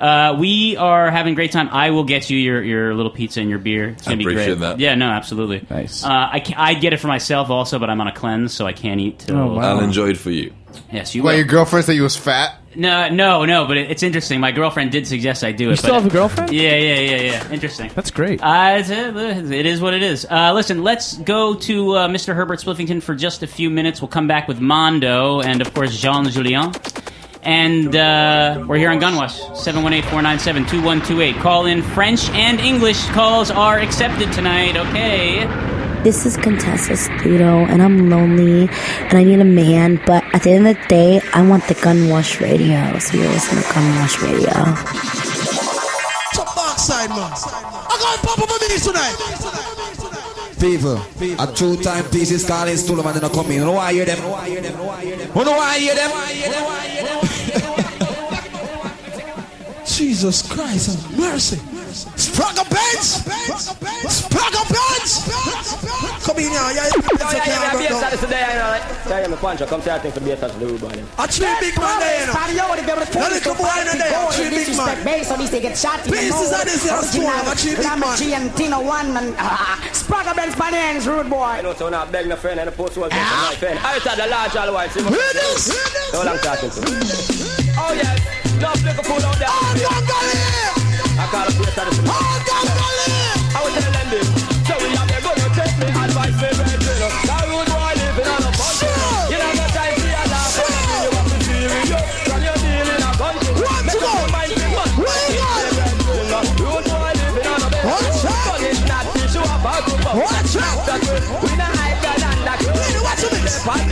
We are having a great time. I will get you your little pizza and your beer. It's going to be great. I appreciate that. Yeah, no, absolutely. Nice. I'd get it for myself also, but I'm on a cleanse, so I can't eat till... Oh, wow. I'll enjoy it for you. Yes, you Why, will. your girlfriend said you was fat? No, but it's interesting. My girlfriend did suggest I do it. You still have a girlfriend? Yeah. Interesting. That's great. It is what it is. Listen, let's go to Mr. Herbert Spliffington for just a few minutes. We'll come back with Mondo and, of course, Jean Julien. And we're here on Gunwash, 718-497-2128. Call in French and English. Calls are accepted tonight, okay? This is Contessa Studo, and I'm lonely, and I need a man, but at the end of the day, I want the Gunwash radio, so you're listening to Gunwash radio. It's a backside, man. I got to pop up a minute tonight. People, a two-time piece is calling Stulo, man, they don't come in. You know why I hear them? You know why I hear them? Jesus Christ, have mercy. Spragga Benz! Spragga Benz! Come in here, yeah. A three big man there, you know. A little boy in there, three big man. Pieces of this here stone, a three big man. Spragga Benz, my name's Rude Boy. I know, so now beg my friend and the post was my friend. I thought the large all white. Hear this? No long talking to me. Oh, yes. No, flick a pull out there. I call a place at the I was telling them, so we are gonna take me advice, me brethren. That rude boy living on a bunch. You don't have time for your laugh. You want to see you, can you deal in a bunch? Make up your mind, but rude boy living on a bunch. But it's not this you about to fuck. Watch out! We not hide that and that. Watch out!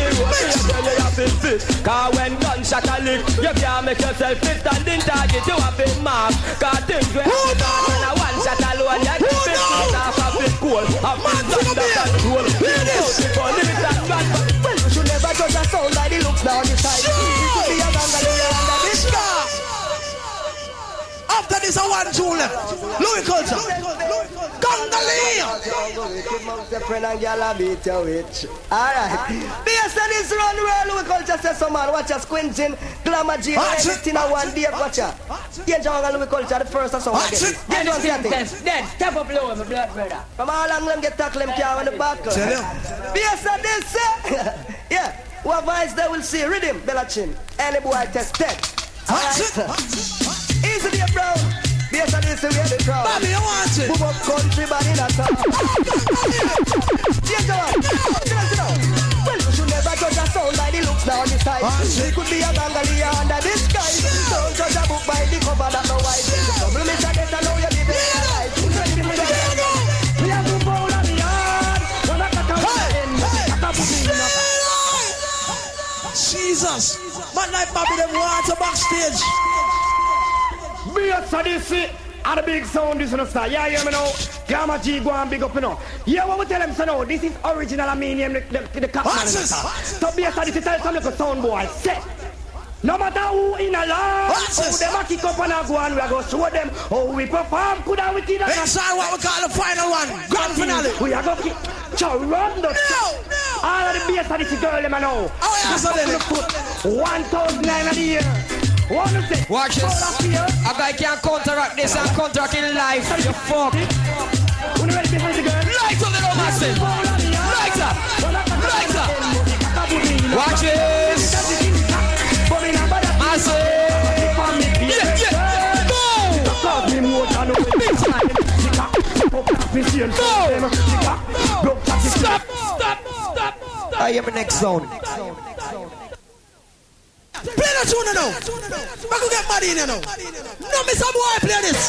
Cause when gunshot a lick, you can't make yourself fit and in target you have been marked. Cause things when a one shot alone, you get 50 off a big goal. A man under control. People limit and gun. Well, you should never judge a sound like the looks down the side. It could be a gangalier under this car. After this, I want two left. Louis Culture. Gangalier. Alright. Based on this run where Louis Culture says some man, watch a squinting, glamour G, everything I want day, watch out. Yeah, John and Louis Culture, the first of some one get it. Get on the Then, step up low, my blood brother. From all long get tackle him car on the back. Based on this, yeah, what voice they will see, rhythm, Bellachin, any boy test 10. Alright. Easy there, bro. Based on this, we are the crowd. Bobby, you want it? Boom up country, body in a town. Yeah, John. Well, you should never judge a sound by the looks down the side. It could be a gangalier under the sky. Don't judge a book by the cover that no white. Double me to get to know you living in a life. We have to bowl on the yard. When I cut out Jesus. Man like Bobby, them water backstage. Be a sadistic and the big sound this on the star. Yeah, you hear me now? Gamma G go and big up, you know. Yeah, what we tell them, so now, this is original, I mean, the captain. So be a sadistic, tell some little sound boy, say. No matter who in a land, who them a kick up and a go and we a go show them how we perform, could have we did that. Inside what we call the final one, grand finale. We a go kick, run the all of the bass sadistic girl, them a know. Oh yeah, so then 1,009 a year. Watch this. A guy can't counteract this and counteract in life. You fuck. Light up the massive. Light up. Light up. Watch this. Massive. Yeah. Go. Stop. I am the next zone. Play the tune now. I go get mad in here now. No, Mr. Boy, play this.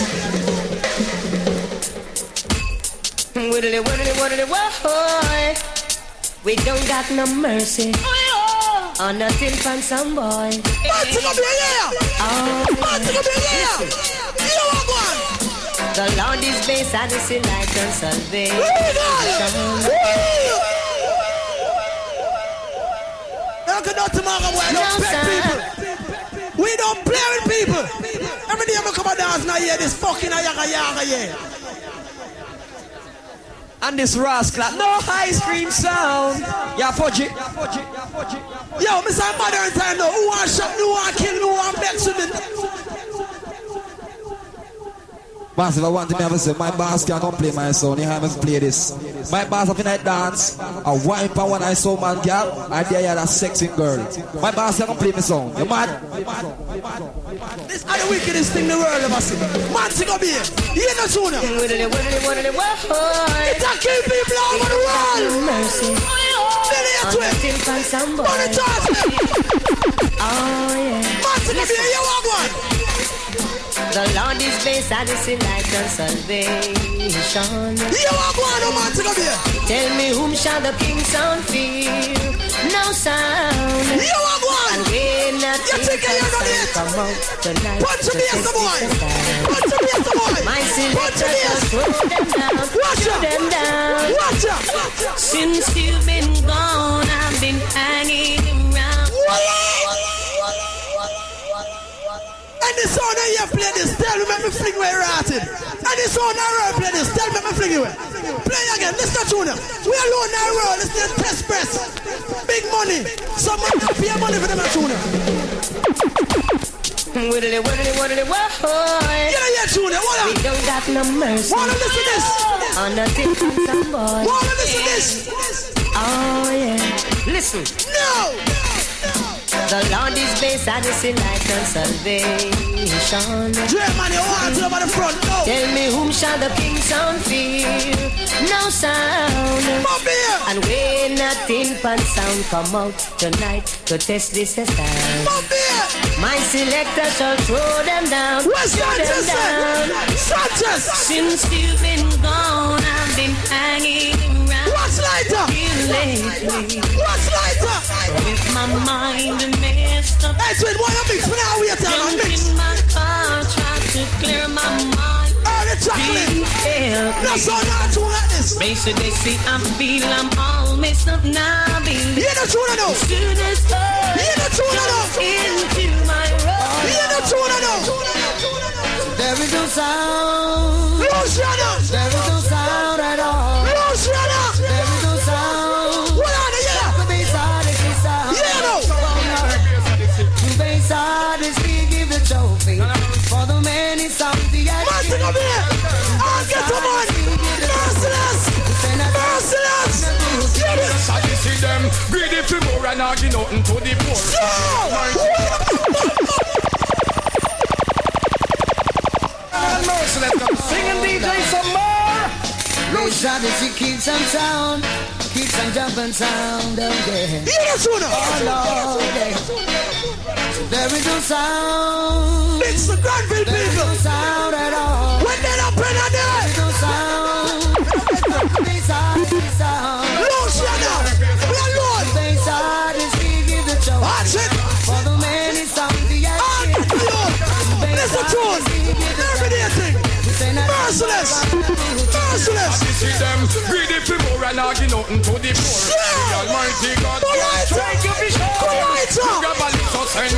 Widdly, boy. We don't got no mercy. On nothing from some boy. Martin up here, yeah. Martin up here, yeah. You are one. The Lord is based on this light and salvation. We don't play with people. Every day I come and dance now, hear this fucking yaga, yeah. And this rascal, no ice cream sound. Yeah, fudge it. Yo, Mr. Modern Time, no. Who want shot, who want kill, who want vex with me? Massive, I want to have to say, my boss can't come play my song. You have to play this. My boss have night dance. I wipe and when I saw man girl, I dare you that sexy girl. My boss can't play my song. You mad? This is the wickedest thing in the world ever seen. Man, sing up here. You know sooner. It's a kill people all over the world. Mercy. Money toss. Oh yeah. Man, sing up here. You want one? The Lord is based on his light and salvation. You want one, no man, sing up here. Tell me whom shall the king's son fear? No sound. You want one? And when that think you're not it? Come out tonight. Punch me as the boy. Punch me as the boy. My selector just throw them down. Watch out. Them down. Watch out. Since you've been gone, I've been hanging around. And the song that you play this, tell me, make me fling where you're at it. And the song that you play this, tell me, make me fling you. Play again, listen to tune. We alone now, world, listen to Test Press. Big money. Someone pay money for them tune. Widdly, Yeah, tune. we don't got no mercy. Wanna listen to this? On the tip of some boy. Wanna listen to this? Oh yeah. Listen. No. The Lord is based on his light and salvation. Germany, want to over the front, no. Tell me whom shall the king's son fear? No sound. And when nothing but sound come out tonight to test this test time. My selector shall throw them down. Where's Sanchez? Since you've been gone, I've been hanging around. What's lighter? Lately. What's lighter? With my mind messed up. Hey, twin, why you mix me now? We are telling Jumped mix. in my car, trying to clear my mind. Early chocolate. No, so not tune like this. Basically, they see I feel I'm all messed up now. You know tune now. Soon as You know tune now. into my road. You know tune now. There is no sound. Luciana. There is no sound at all. Luciana. There is no sound. What are they? Yeah. The bass side is the sound. Yeah, no. The bass side is we give the trophy. For the man is something I Man, sing up here. I'll get the man. Merciless. Merciless. Get it. I see them greedy for more and arguing nothing to the poor. Singing DJ some more. Bass side is he keeps on sound. Keeps on jumping sound again. Yeah, sooner. Oh Lord, there is no sound. It's the Granville There is people. no sound at all. When they're up in the There is no sound. Bass side is the sound. Luciana. We are Lord. Bass side is we give the trophy. Watch it. For the man is something I I'll get the Lord. Listen to us. Terminating. Merciless. Merciless. I see them greedy for more and arguing nothing to the poor. The Almighty God take your vision. You grab a little and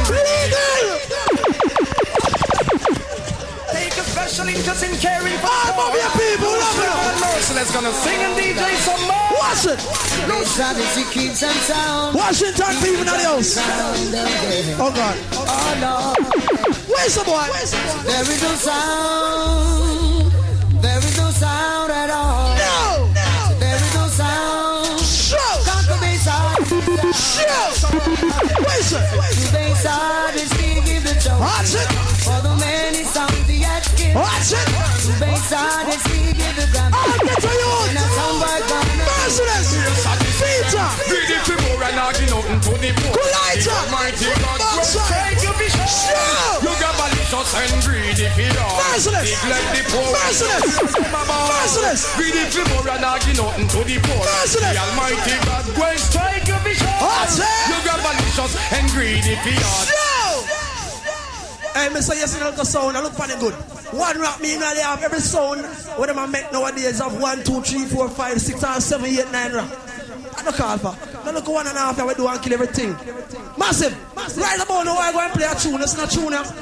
Take a special interest in caring for all of your people. Love it. Merciless gonna sing and DJ some more. Watch it. Bass side is he keeps on sound. Washington people in the house. Sound again. Oh God. Oh Lord. Where's the boy? There is no sound. There is no sound at all. No. There is no sound. Show. Conquer bass side. Show. Where's it? The bass side is we give the trophy. Watch it. For the man is something at skin. Watch it. The bass side is we give the Grammy. I'll get to you. And a soundboy gonna Merciless. Peter. greedy for more and arguing nothing to the poor. Kulita. The Almighty God take your vision. Show. You grab a little and greedy for all. Merciless. Neglect the poor. Merciless. Merciless. Greedy for more and arguing nothing to the poor. Merciless. The Almighty God will strike your vision. Watch it. You grab a little and greedy for all. Show. Hey, Mr. Yes, you know the sound. I look funny good. One rap me, they have every sound. What am I make nowadays of 1, 2, 3, 4, 5, 6, 7, 8, 9 rap. I don't call for. Now look 1.5 hours we do and kill everything. Massive. Right about now I go and play a tune. It's not a tune.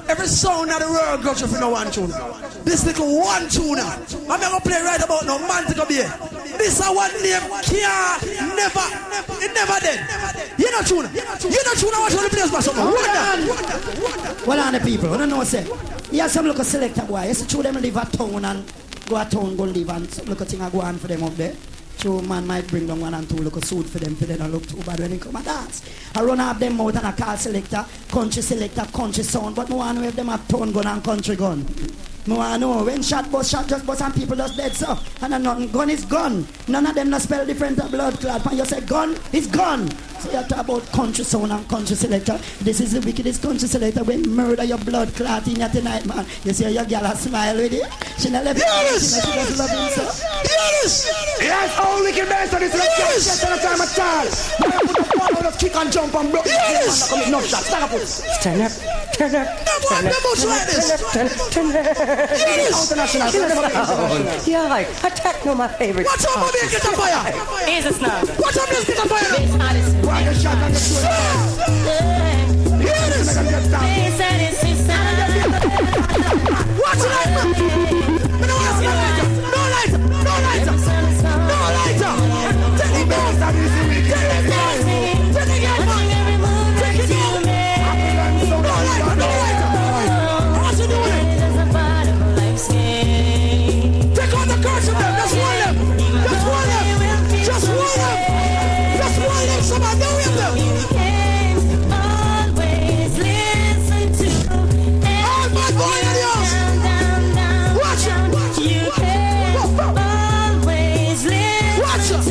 Every sound of the world got you for no one tune. This little one tuner. I'm going to play right about now. Man to go be. This is one name can't never. It never dead. You know tuner. You know tuner. Watch how the place mash up. What are the people? I don't know what say. Yeah, some look a selector boy. You see two them live at town and go at town, go live and some look a thing I go on for them up there. Two man might bring down 1 and 2 look a suit for them don't look too bad when they come and dance. I run up them out and I call selector, country sound, but no one know if them have tone gun and country gun. No one know when shot just bust and people just dead so. And nothing, gun is gun. None of them not spell different than blood clot. When you say gun, it's gun. So you talk about country sound and country selector. This is the wickedest country selector when murder your blood clot in here tonight, man. You see your girl a smile with it. She not left it. She just love it. Yes! Yes, all wicked based on this yes! At the time of child. Put the ball out of kick and jump and block. Yes! No shot. Stand up. Turn up. Yes! Yeah, like attack no my favorite. What's up, baby? Get on fire! Is it not? What's up, let's get on fire! Why the shot on the shoulder? Yes! What's up? No lighter! No lighter! No lighter! No lighter! Take it down! Take it down! Take it down! Take it down! No lighter! No lighter! What's you doing? Take out the curse of them! Just one them! Just one them! Just one them! Just one them! Somebody do with them! All my boy in the house! Watch it! Watch it! Watch it!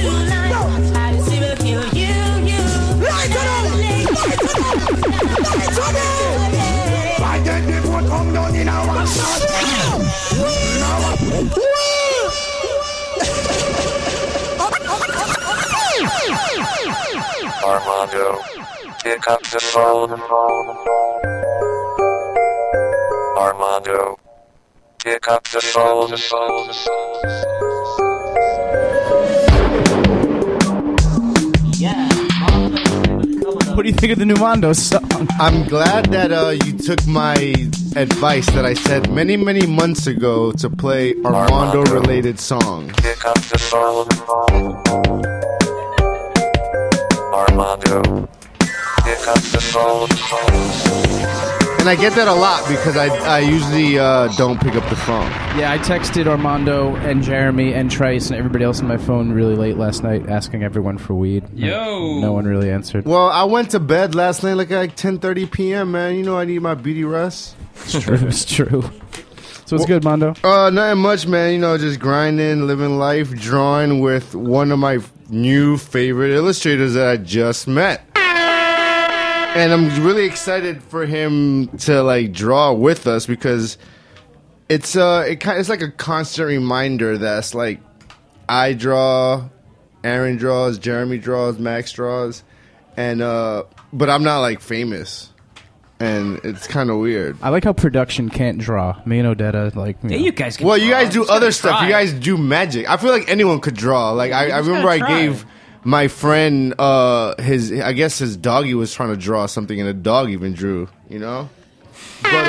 Light it up! Light it up! Light it up! Why did the boat come down in our one shot? Armando, pick up the phone. Armando, pick up the phone. What do you think of the new Mondo song? I'm glad that you took my advice that I said many, many months ago to play Armando-related songs. Pick up the phone. Armando, pick up the phone. And I get that a lot because I usually don't pick up the phone. Yeah, I texted Armando and Jeremy and Trice and everybody else on my phone really late last night asking everyone for weed. Yo! No one really answered. Well, I went to bed last night like 10:30 p.m., man. You know I need my beauty rest. It's true. It's true. So what's good, Mondo? Nothing much, man. You know, just grinding, living life, drawing with one of my new favorite illustrators that I just met. And I'm really excited for him to like draw with us because it's like a constant reminder that's like I draw, Aaron draws, Jeremy draws, Max draws, and but I'm not like famous. And it's kind of weird. I like how production can't draw. Me and Odetta, like... You guys can Well, draw. you guys do other stuff. try. You guys do magic. I feel like anyone could draw. Like, I remember I gave my friend I guess his doggy was trying to draw something, and the dog even drew, you know? But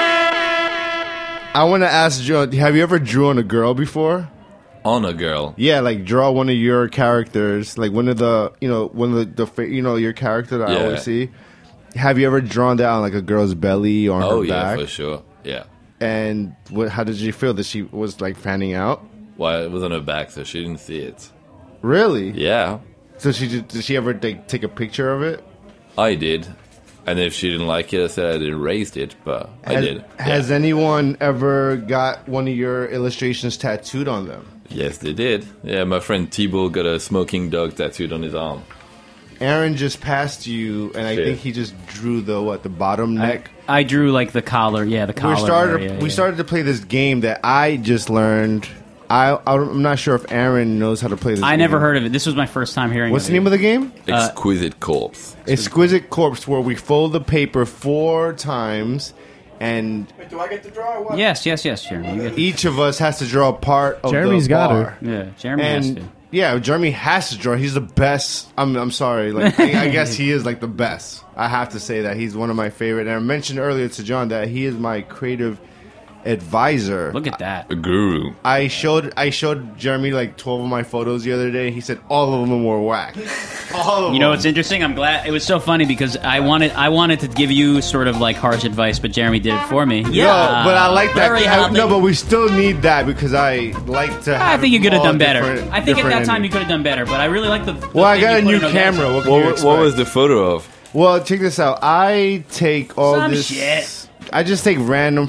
I want to ask Joe, have you ever drew on a girl before? On a girl? Yeah, like draw one of your characters, like one of the your character that I always see. Have you ever drawn that on like a girl's belly or on her back? Oh, yeah, for sure. Yeah. And how did you feel that she was like fanning out? Well, it was on her back, so she didn't see it. Really? Yeah. So did she ever take a picture of it? I did. And if she didn't like it, I said I'd erased it, but I did. Has anyone ever got one of your illustrations tattooed on them? Yes, they did. Yeah, my friend Thibault got a smoking dog tattooed on his arm. Aaron just passed you, and I think he just drew the bottom neck. I drew like the collar. Yeah, the collar. We started to play this game that I just learned. I'm not sure if Aaron knows how to play this game. I never heard of it. This was my first time hearing What's the name of the game? Exquisite Corpse. Exquisite Corpse, where we fold the paper 4 times, and... Wait, do I get to draw or what? Yes, Jeremy. Each of us has to draw a part of Jeremy's the got bar. her. Yeah, Jeremy has to. Yeah, Jeremy has to draw. He's the best. I'm sorry. Like I guess he is like the best. I have to say that he's one of my favorite. And I mentioned earlier to John that he is my creative advisor. Look at that. A guru. I showed Jeremy like 12 of my photos the other day. He said all of them were whack. All of You know what's interesting? I'm glad it was so funny because I wanted to give you sort of like harsh advice, but Jeremy did it for me. Yeah, but I like that. Very healthy. No, but we still need that because I like to. I Have think you could have all done better. different- I think at that different time you could have done better, but I really like the. Well, I got a thing you new put in camera. Odessa. What can you What expect? was the photo of? Well, check this out. I take all Some this. shit. I just take random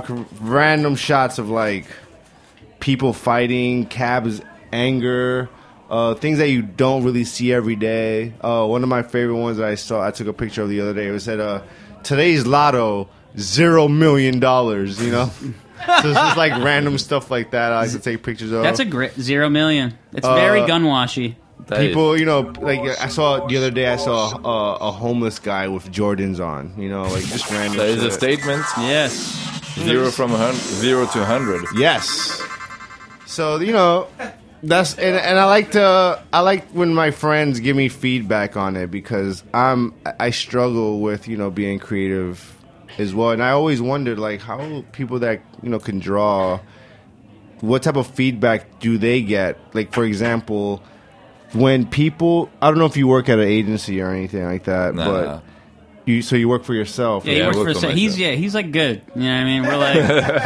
shots of like people fighting, cabs, anger, things that you don't really see every day. One of my favorite ones that I took a picture of the other day. It said, "Today's lotto, $0 million." You know. So it's just like random stuff like that. I like to take pictures of. That's a great $0 million. It's very gunwashy. People, you know, like I saw the other day. I saw a homeless guy with Jordans on. You know, like just random. That is a shit. statement. Yes. 0 to 100. Yes. So you know, that's and I like when my friends give me feedback on it because I struggle with being creative as well, and I always wondered like how people that can draw, what type of feedback do they get? Like for example. When people, I don't know if you work at an agency or anything like that, but you work for yourself. Yeah, he works for himself. He's like good. You know what I mean? We're like,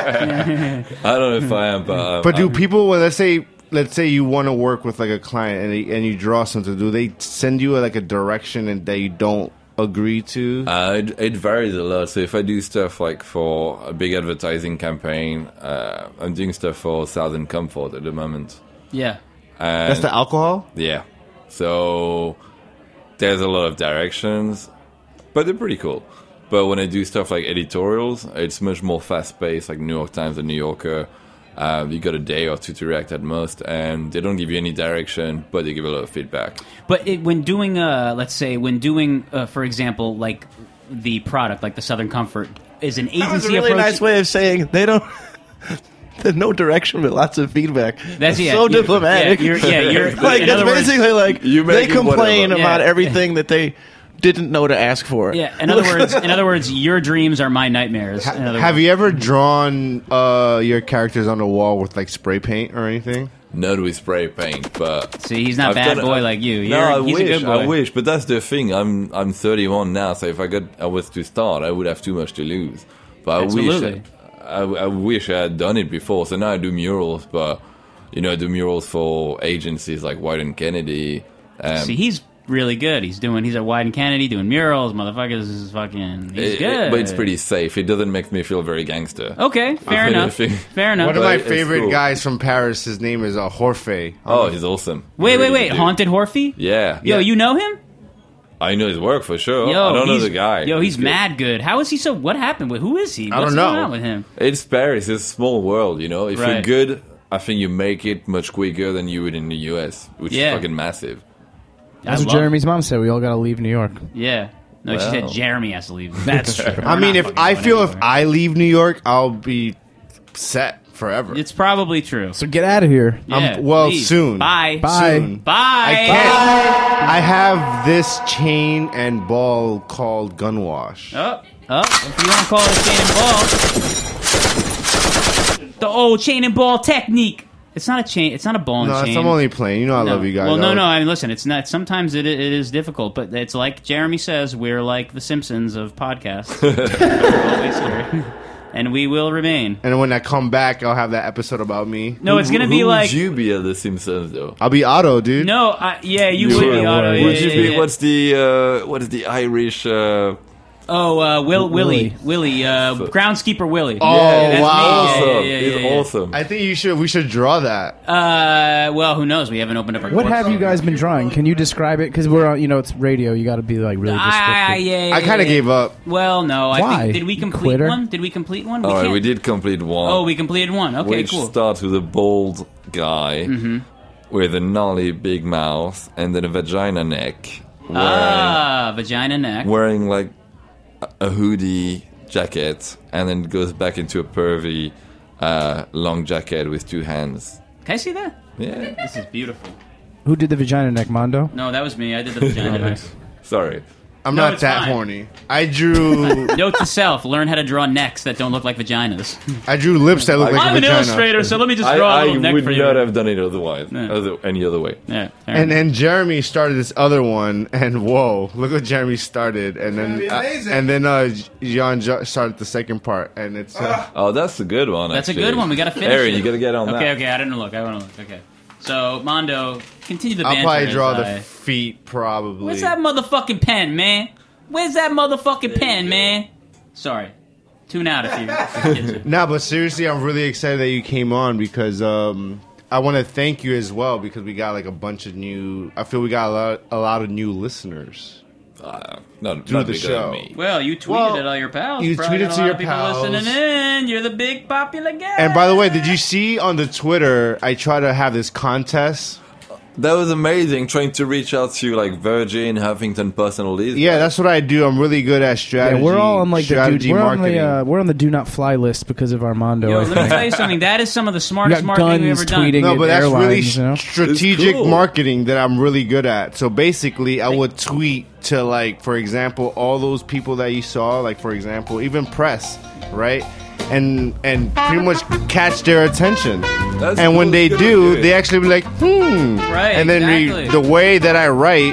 I don't know if I am, but do people? Well, let's say you want to work with like a client and you draw something. Do they send you like a direction and that you don't agree to? It varies a lot. So if I do stuff like for a big advertising campaign, I'm doing stuff for Southern Comfort at the moment. Yeah. That's the alcohol? Yeah. So there's a lot of directions, but they're pretty cool. But when I do stuff like editorials, it's much more fast-paced, like New York Times and New Yorker. You got a day or two to react at most, and they don't give you any direction, but they give a lot of feedback. But when doing, for example, like the product, like the Southern Comfort, is an agency That was a really nice way of saying they don't... There's no direction, but lots of feedback. That's so diplomatic. You're like it's basically like they complain about Yeah. everything that they didn't know to ask for. Yeah. In other words, your dreams are my nightmares. Have you ever drawn your characters on the wall with like spray paint or anything? Not with spray paint, but see, he's not bad boy like you. He's a good boy. I wish, but that's the thing. I'm 31 now, so if I was to start, I would have too much to lose. But Absolutely. I wish I had done it before. So now I do murals, but I do murals for agencies like White and Kennedy. See, he's really good. He's at White and Kennedy doing murals. Motherfuckers is fucking. He's good. But it's pretty safe. It doesn't make me feel very gangster. Okay, fair enough. Fair enough. One of my favorite guys from Paris. His name is Jorge. Oh, he's awesome. Wait. Haunted Jorge? Yeah. Yo, you know him? I know his work for sure. I don't know the guy. Yo, he's mad good. How is he so... What happened? Who is he? What's going on with him? It's Paris. It's a small world, If Right. you're good, I think you make it much quicker than you would in the US, which is fucking massive. That's what Jeremy's mom said. We all got to leave New York. Yeah. No, she said Jeremy has to leave. That's true. I mean, if I leave New York, I'll be set forever. It's probably true. So get out of here. Yeah, please. Soon. Bye. Soon. Bye. I can't. I have this chain and ball called Gunwash. If you want to call it chain and ball. The old chain and ball technique. It's not a chain. It's not a ball and chain. No, I'm only playing. I love you guys. Well, no. I mean, listen. It's not. Sometimes it is difficult, but it's like Jeremy says. We're like the Simpsons of podcasts. We're always here. And we will remain. And when I come back, I'll have that episode about me. No, it's going to be like... Would you be at The Simpsons, though? I'll be Otto, dude. No, you would be Otto. Would you be... What's the Irish... Willie, groundskeeper Willie. Oh, yeah, wow! Awesome. He's awesome. I think we should draw that. Well, who knows? We haven't opened up our. What have you guys been drawing? Can you describe it? Because we're on, it's radio. You got to be like really descriptive. I kind of gave up. Well, no. Why? I think, did we complete one? Did we complete one? All right, we did complete one. Oh, we completed one. Okay, which cool. starts with a bald guy with a gnarly big mouth and then a vagina neck. Vagina neck. Wearing like a hoodie jacket, and then goes back into a pervy long jacket with two hands. Can I see that? Yeah. This is beautiful. Who did the vagina neck, Mondo? No, that was me. I did the vagina neck. Sorry. I'm No, not it's that fine. horny. I drew Note to self: learn how to draw necks that don't look like vaginas. I drew lips that look like a I'm an vagina. illustrator, so let me just draw a little neck would for you. not have done it otherwise. Any other way. Yeah. And then Jeremy started this other one, and whoa, look what Jeremy started, and then Jean started the second part, and it's Oh, that's a good one. That's actually. a good one. We got to finish Aaron, it. you got to get on that. Okay, I didn't look. I want to look. Okay. So, Mondo, continue the I'll banter. probably draw as the I- feet, probably. Where's that motherfucking pen, man? Where's that motherfucking pen, man? Sorry. Tune out if you... No, but seriously, I'm really excited that you came on because I want to thank you as well because we got like a bunch of new. I feel we got a lot of new listeners. Not through the because show. of me. Well, you tweeted at all your pals. You Probably tweeted got a to lot your of people pals. listening in. You're the big popular guy. And by the way, did you see on the Twitter? I try to have this contest. That was amazing, trying to reach out to like Virgin, Huffington Post, and all these. Yeah, that's what I do. I'm really good at strategy. Yeah, we're all on like the strategy marketing. we're on the do not fly list because of Armando. Yo, I let me think. tell you something. That is some of the smartest You got marketing we've guns ever done. tweeting No, but that's really airlines, you know? strategic It's cool. marketing that I'm really good at. So basically, I would tweet to like, for example, all those people that you saw, like for example, even press, right? And pretty much catch their attention. That's And when cool. they It's good to do, it. they actually be like, Right, And then exactly. the way that I write,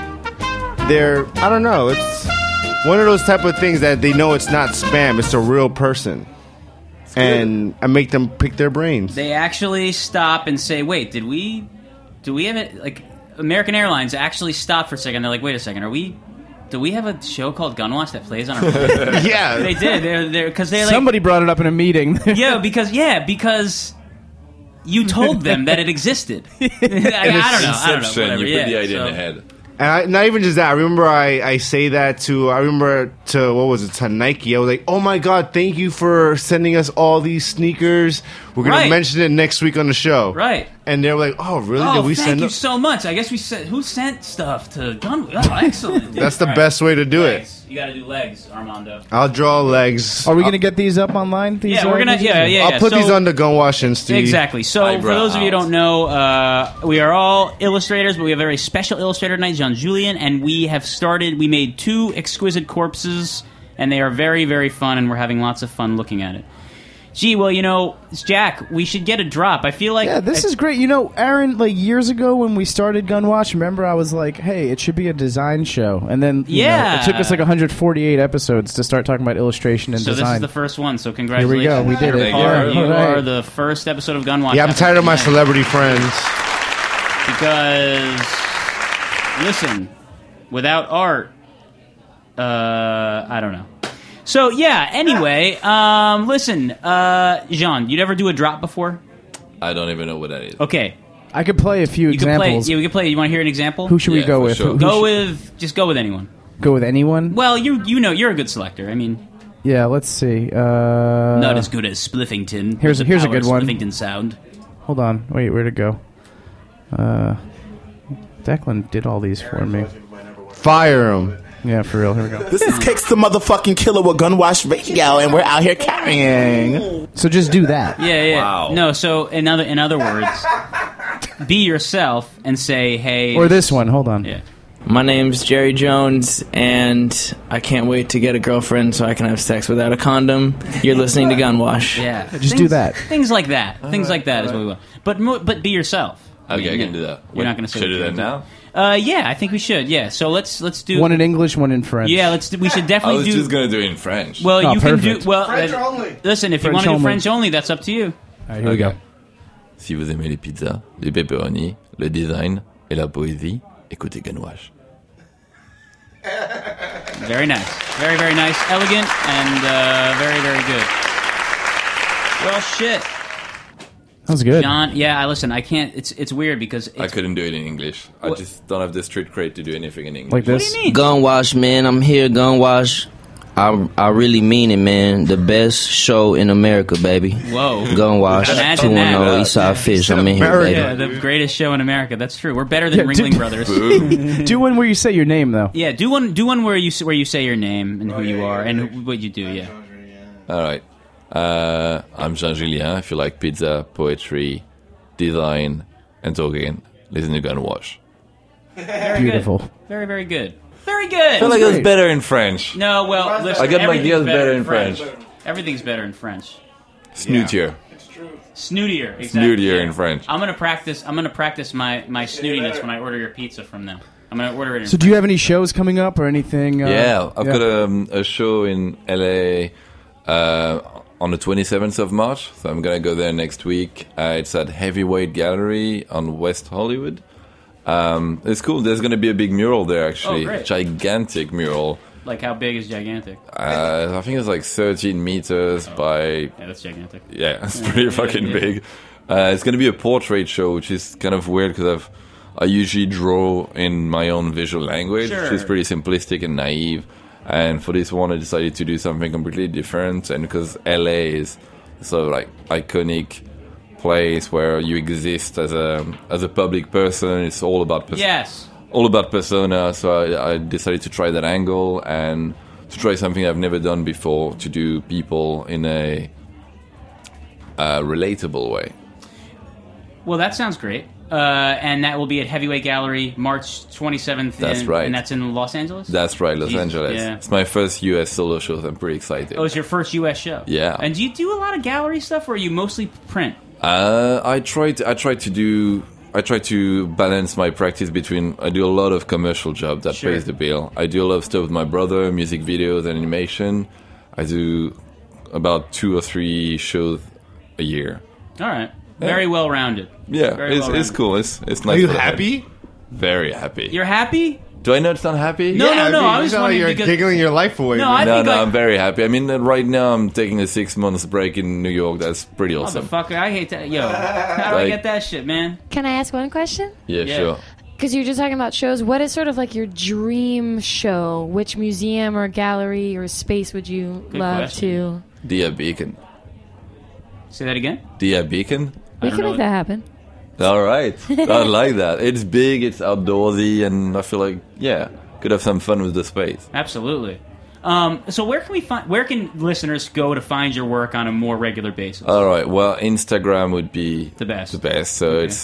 I don't know, it's one of those type of things that they know it's not spam, it's a real person. And I make them pick their brains. They actually stop and say, wait, do we have it? Like, American Airlines actually stopped for a second. They're like, wait a second, do we have a show called Gunwatch that plays on our plane? Yeah. They did. They're because they're like, Somebody brought it up in a meeting. because you told them that it existed. I don't know. Inception, you put the idea so- in the head. And not even just that. I remember I say that to Nike. I was like, oh my God, thank you for sending us all these sneakers. We're going Right. to mention it next week on the show. Right. And they were like, oh, really? Oh, Did we thank send you them? so much. I guess we sent. Who sent stuff to Gunwatch? Oh, excellent. dude. That's the All right. best way to do Legs. You got to do legs, Armando. it. I'll draw legs. Are we going to get these up online? These, Yeah, we're gonna. these- I'll put So- these on the Gunwash Insta. Exactly. So, for those of you who don't know, we are all illustrators, but we have a very special illustrator tonight, Jean Julien, and we made 2 exquisite corpses, and they are very, very fun, and we're having lots of fun looking at it. Gee, well, it's Jack, we should get a drop. I feel like... Yeah, this is great. Aaron, like years ago when we started Gunwatch, remember I was like, hey, it should be a design show. And then it took us like 148 episodes to start talking about illustration and So design. this is the first one, so Here congratulations. we go. We did it. You are, Yeah, you right. are the first episode of Gunwatch. Yeah, I'm tired of my celebrity friends. Because, listen, without art, I don't know. So, yeah, anyway, listen, Jean, you'd ever do a drop before? I don't even know what that is. Okay. I could play a few You can play. examples. Yeah, we can play. You want to hear an example? Who should we go with? Who Just go with anyone. Go with anyone? Well, you know, you're a good selector. I mean, Yeah, let's see. not as good as Spliffington. Here's with a the good power one. of Spliffington sound. Hold on. Wait, where'd it go? Declan did all these for me. Fire him. Yeah, for real. Here we go. This is Kicks the motherfucking Killer with Gunwash Radio, and we're out here carrying. So just do that. Yeah. Wow. No, so in other words, be yourself and say, hey. Or this one. Hold on. Yeah. My name's Jerry Jones, and I can't wait to get a girlfriend so I can have sex without a condom. You're listening to Gunwash. Yeah. Just do that. Things like that. Things like that is what we want. But be yourself. Okay, I can do that. You're not going to say Should I what do you're that gonna now? Yeah, I think we should. Yeah, so let's do One in English, one in French. Yeah, we should definitely I was do. just going to do it in French. Well, Oh, you perfect. can do. Well, French only. Listen, if you French want to do only. French only, that's up to you. All right, here we go. Si vous aimez les pizzas, les pepperoni, le design et la poésie, écoutez Gunwash. Very nice, very very nice, elegant, and very very good. Well, shit. That was good. John, yeah, listen, I can't. It's weird because I couldn't do it in English. I just don't have the street cred to do anything in English. Like this. What do you mean? Gunwash, man. I'm here, Gunwash. I really mean it, man. The best show in America, baby. Whoa. Gunwash, Imagine 210 that. Eastside Fish. I'm in here, Yeah, baby. the greatest show in America. That's true. We're better than Yeah, Ringling do- Brothers. Do one where you say your name, though. Yeah, do one where you say your name and who you are and what you do. Yeah. All right. I'm Jean Julien. If you like pizza, poetry, design, and talking, listen to Gunwash. Very Beautiful. Good. Very, very good. Very good. I feel like it was better in French. No, well, listen, I get my everything's ideas better in French. Everything's better in French. Snootier. Snootier, exactly. Snootier in French. I'm gonna practice my snootiness when I order your pizza from them. I'm gonna order it in So, do you have any shows coming up or anything? Yeah, I've got a show in LA on the 27th of March, so I'm gonna go there next week. It's at Heavyweight Gallery on West Hollywood. It's cool. There's gonna be a big mural there, actually. Oh, great. Gigantic mural. Like, how big is gigantic? I think it's like 13 meters by... Yeah, that's gigantic. Yeah, it's pretty fucking big. It's going to be a portrait show, which is kind of weird because I usually draw in my own visual language, which is pretty simplistic and naive. And for this one, I decided to do something completely different. And because LA is sort of like iconic place where you exist as a public person, it's all about all about persona. So I decided to try that angle and to try something I've never done before, to do people in a relatable way. Well, that sounds great. And that will be at Heavyweight Gallery, March 27th. That's right. And that's in Los Angeles? That's right, Los Angeles. Yeah. It's my first U.S. solo show, so I'm pretty excited. Oh, it's your first U.S. show? Yeah. And do you do a lot of gallery stuff, or are you mostly print? I try to balance my practice between, I do a lot of commercial jobs that pays the bill. I do a lot of stuff with my brother, music videos and animation. I do about 2 or 3 shows a year. All right. Very well-rounded. Yeah, Very it's cool. It's nice. Are you happy? Very happy. You're happy? Do I not sound happy? No. I was wondering you're giggling your life away. No, I'm very happy. I mean, right now I'm taking a 6 months break in New York. That's pretty awesome. Motherfucker, I hate that. Yo, how do I get that shit, man? Can I ask one question? Yeah, sure. Because you're just talking about shows. What is sort of like your dream show? Which museum or gallery or space would you love to? Dia Beacon. Say that again? Dia Beacon. We can make that happen. All right. I like that. It's big, it's outdoorsy, and I feel like, could have some fun with the space. Absolutely. So where can listeners go to find your work on a more regular basis? All right. Well, Instagram would be the best. So it's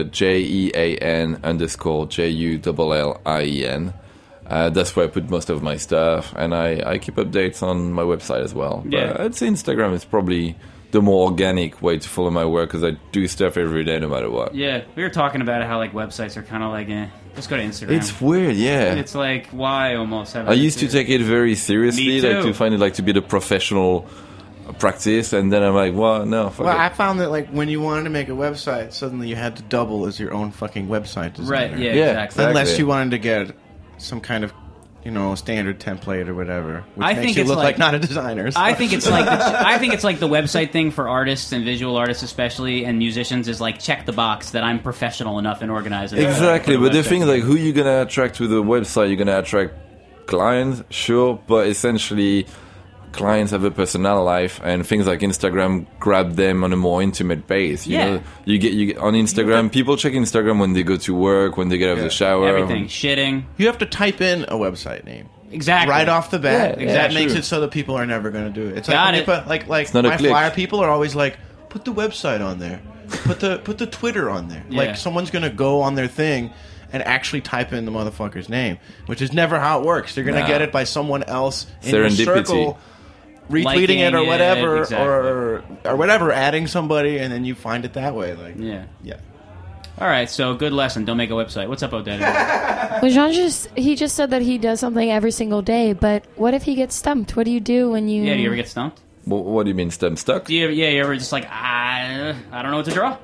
JEAN_JULLIEN. That's where I put most of my stuff, and I keep updates on my website as well. Yeah. But I'd say Instagram is probably the more organic way to follow my work, because I do stuff every day no matter what. Yeah, we were talking about how like websites are kind of like, just go to Instagram. It's weird, yeah. It's like, why almost? I used to take it very seriously, Me too. like to find it like to be the professional practice, and then I'm like, well, no, fuck Well, it. I found that like when you wanted to make a website, suddenly you had to double as your own fucking website designer. Right, yeah, exactly. Unless you wanted to get some kind of, standard template or whatever, which I makes think you it's look like not a designer. So. I think it's like the website thing for artists and visual artists especially, and musicians, is like check the box that I'm professional enough and organized enough. Exactly, but the thing is, like, who you gonna attract with a website? You're gonna attract clients, sure, but essentially clients have a personal life, and things like Instagram grab them on a more intimate base. You know, you get on Instagram. People check Instagram when they go to work, when they get out of the shower, everything, shitting. You have to type in a website name. Exactly. Right off the bat. Yeah, that makes true. it so that people are never going to do it. It's Got like it. When you put, like not a my click. flyer people are always like, put the website on there. Put the Twitter on there. Yeah. Like someone's going to go on their thing and actually type in the motherfucker's name, which is never how it works. They're going to get it by someone else in your circle retweeting Liking it or whatever, exactly. or whatever, adding somebody, and then you find it that way. Like, yeah. All right, so good lesson. Don't make a website. What's up, Odette? Well, Jean just said that he does something every single day, but what if he gets stumped? What do you do when you... Yeah, do you ever get stumped? What do you mean, stuck? Do you ever just like, I don't know what to draw?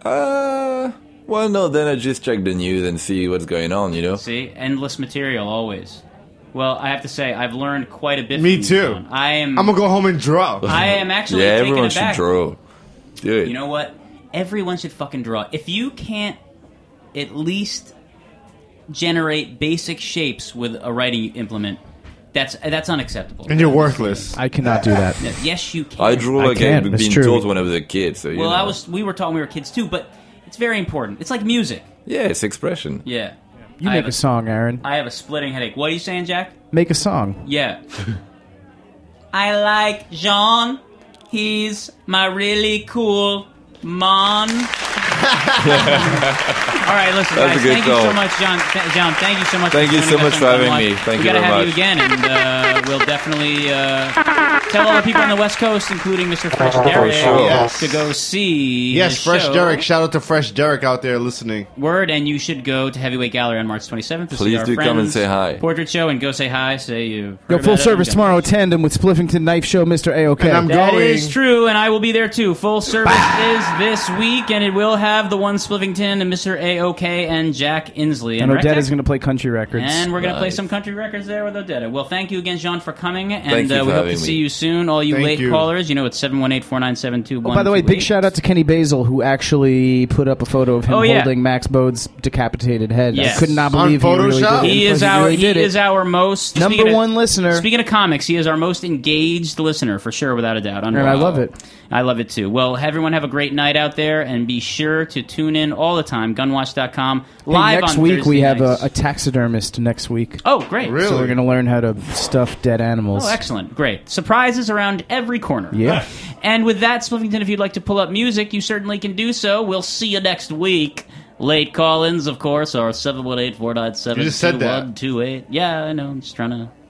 Well, no, then I just check the news and see what's going on, See? Endless material, always. Well, I have to say, I've learned quite a bit Me from too. you, John. I'm going to go home and draw. I am actually yeah, taken everyone aback. should draw. Do it. You know what? Everyone should fucking draw. If you can't at least generate basic shapes with a writing implement, that's unacceptable. And you're worthless. I cannot do that. Yes, you can. I drew like being taught when I was a kid. So well, we were taught when we were kids too, but it's very important. It's like music. Yeah, it's expression. Yeah. You make a song, Aaron. I have a splitting headache. What are you saying, Jack? Make a song. Yeah. I like Jean. He's my really cool man. All right, listen, That's guys. a good Thank you goal. so much, John. John, thank you so much. Thank you so much for having me. Thank we you gotta very have much. you again, and we'll definitely tell all the people on the West Coast, including Mr. Fresh Derek, Yes. to go see. Yes, his Fresh show. Derek. Shout out to Fresh Derek out there listening. Word, and you should go to Heavyweight Gallery on March 27th to see Please our do come and friends say hi. Portrait Show, and go say hi. Say you. Go full service tomorrow, tandem with Spliffington Knife Show, Mr. A.O.K. And I'm That going. is true, and I will be there too. Full service is this week, and it will have the one Spliffington and Mr. A.O.K. and Jack Inslee. And Rectech. Odette is going to play country records. And we're going to play Nice. some country records there with Odetta. Well, thank you again, John, for coming, and Thank you for we hope to having see me. you soon. All you Thank late you. callers, you know it's 718-497-2128. Oh, by the way, big shout out to Kenny Basil, who actually put up a photo of him Oh, yeah. holding Max Bode's decapitated head. Yes. I could not On believe he really Photoshop? did it. He is Because our really did he it. is our most Number speaking of- one listener. Speaking of comics, he is our most engaged listener for sure, without a doubt. And I love it. I love it too. Well, everyone have a great night out there, and be sure to tune in all the time. Gunwatch.com Hey, live next on week Thursday we have nights. a taxidermist next week. Oh, great! So we're going to learn how to stuff dead animals. Oh, excellent. Great. Surprises around every corner. Yeah. And with that, Spliffington, if you'd like to pull up music, you certainly can do so. We'll see you next week. Late call-ins, of course, are 718-497-2128. You just said that. Yeah, I know. I'm just trying to...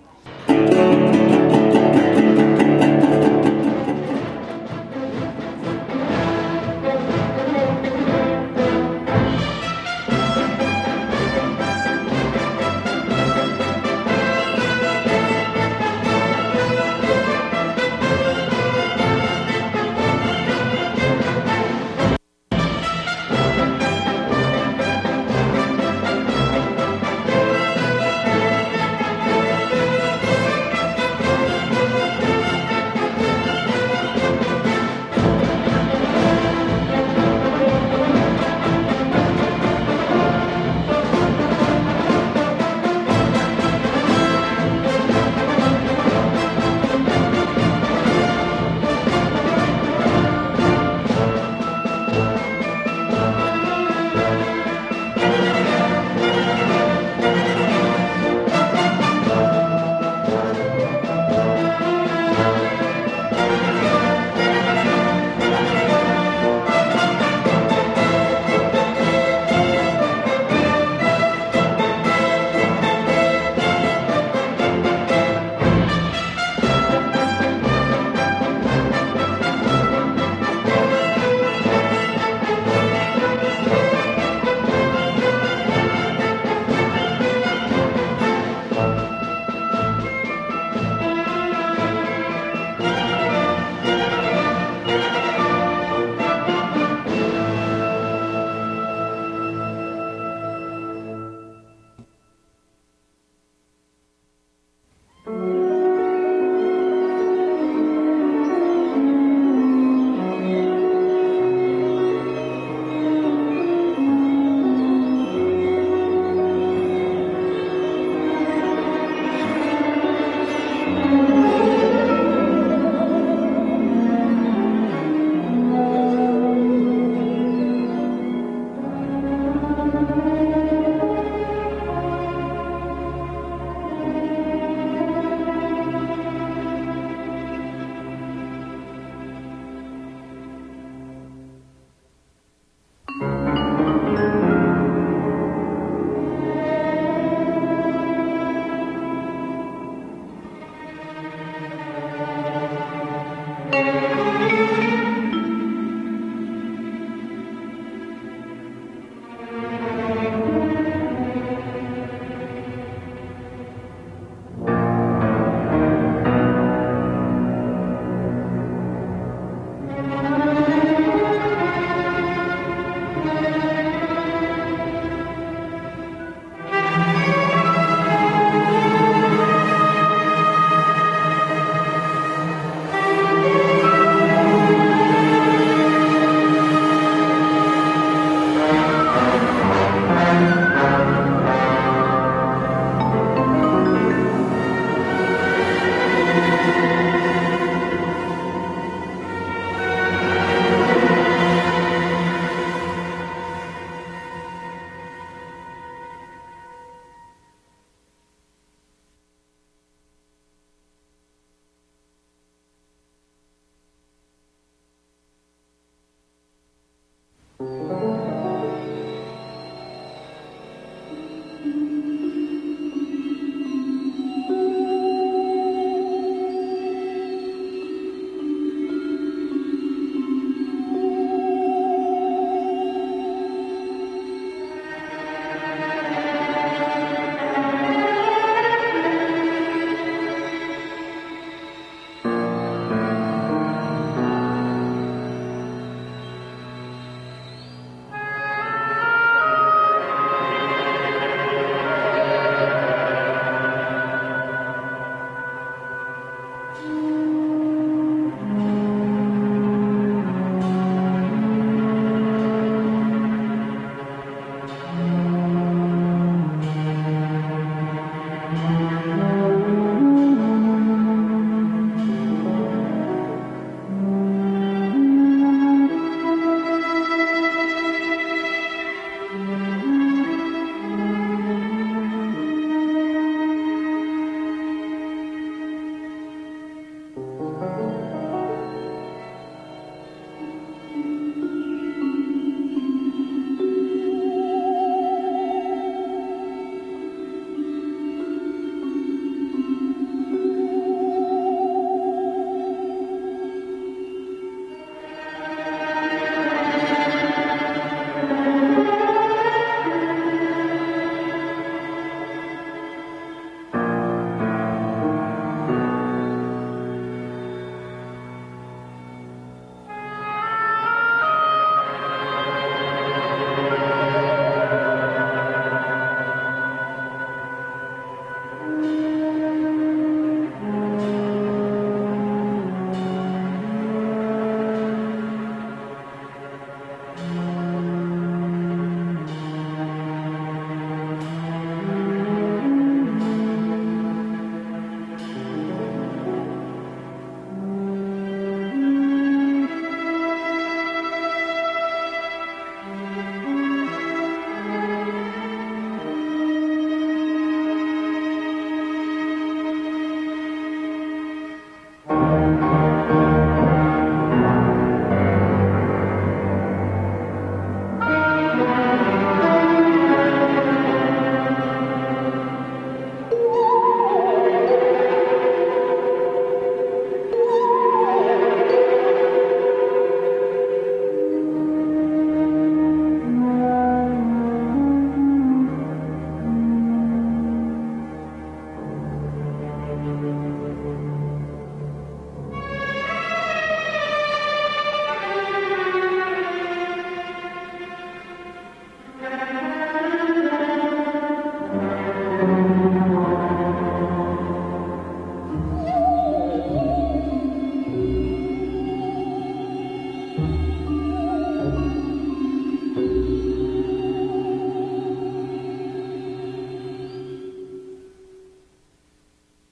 Thank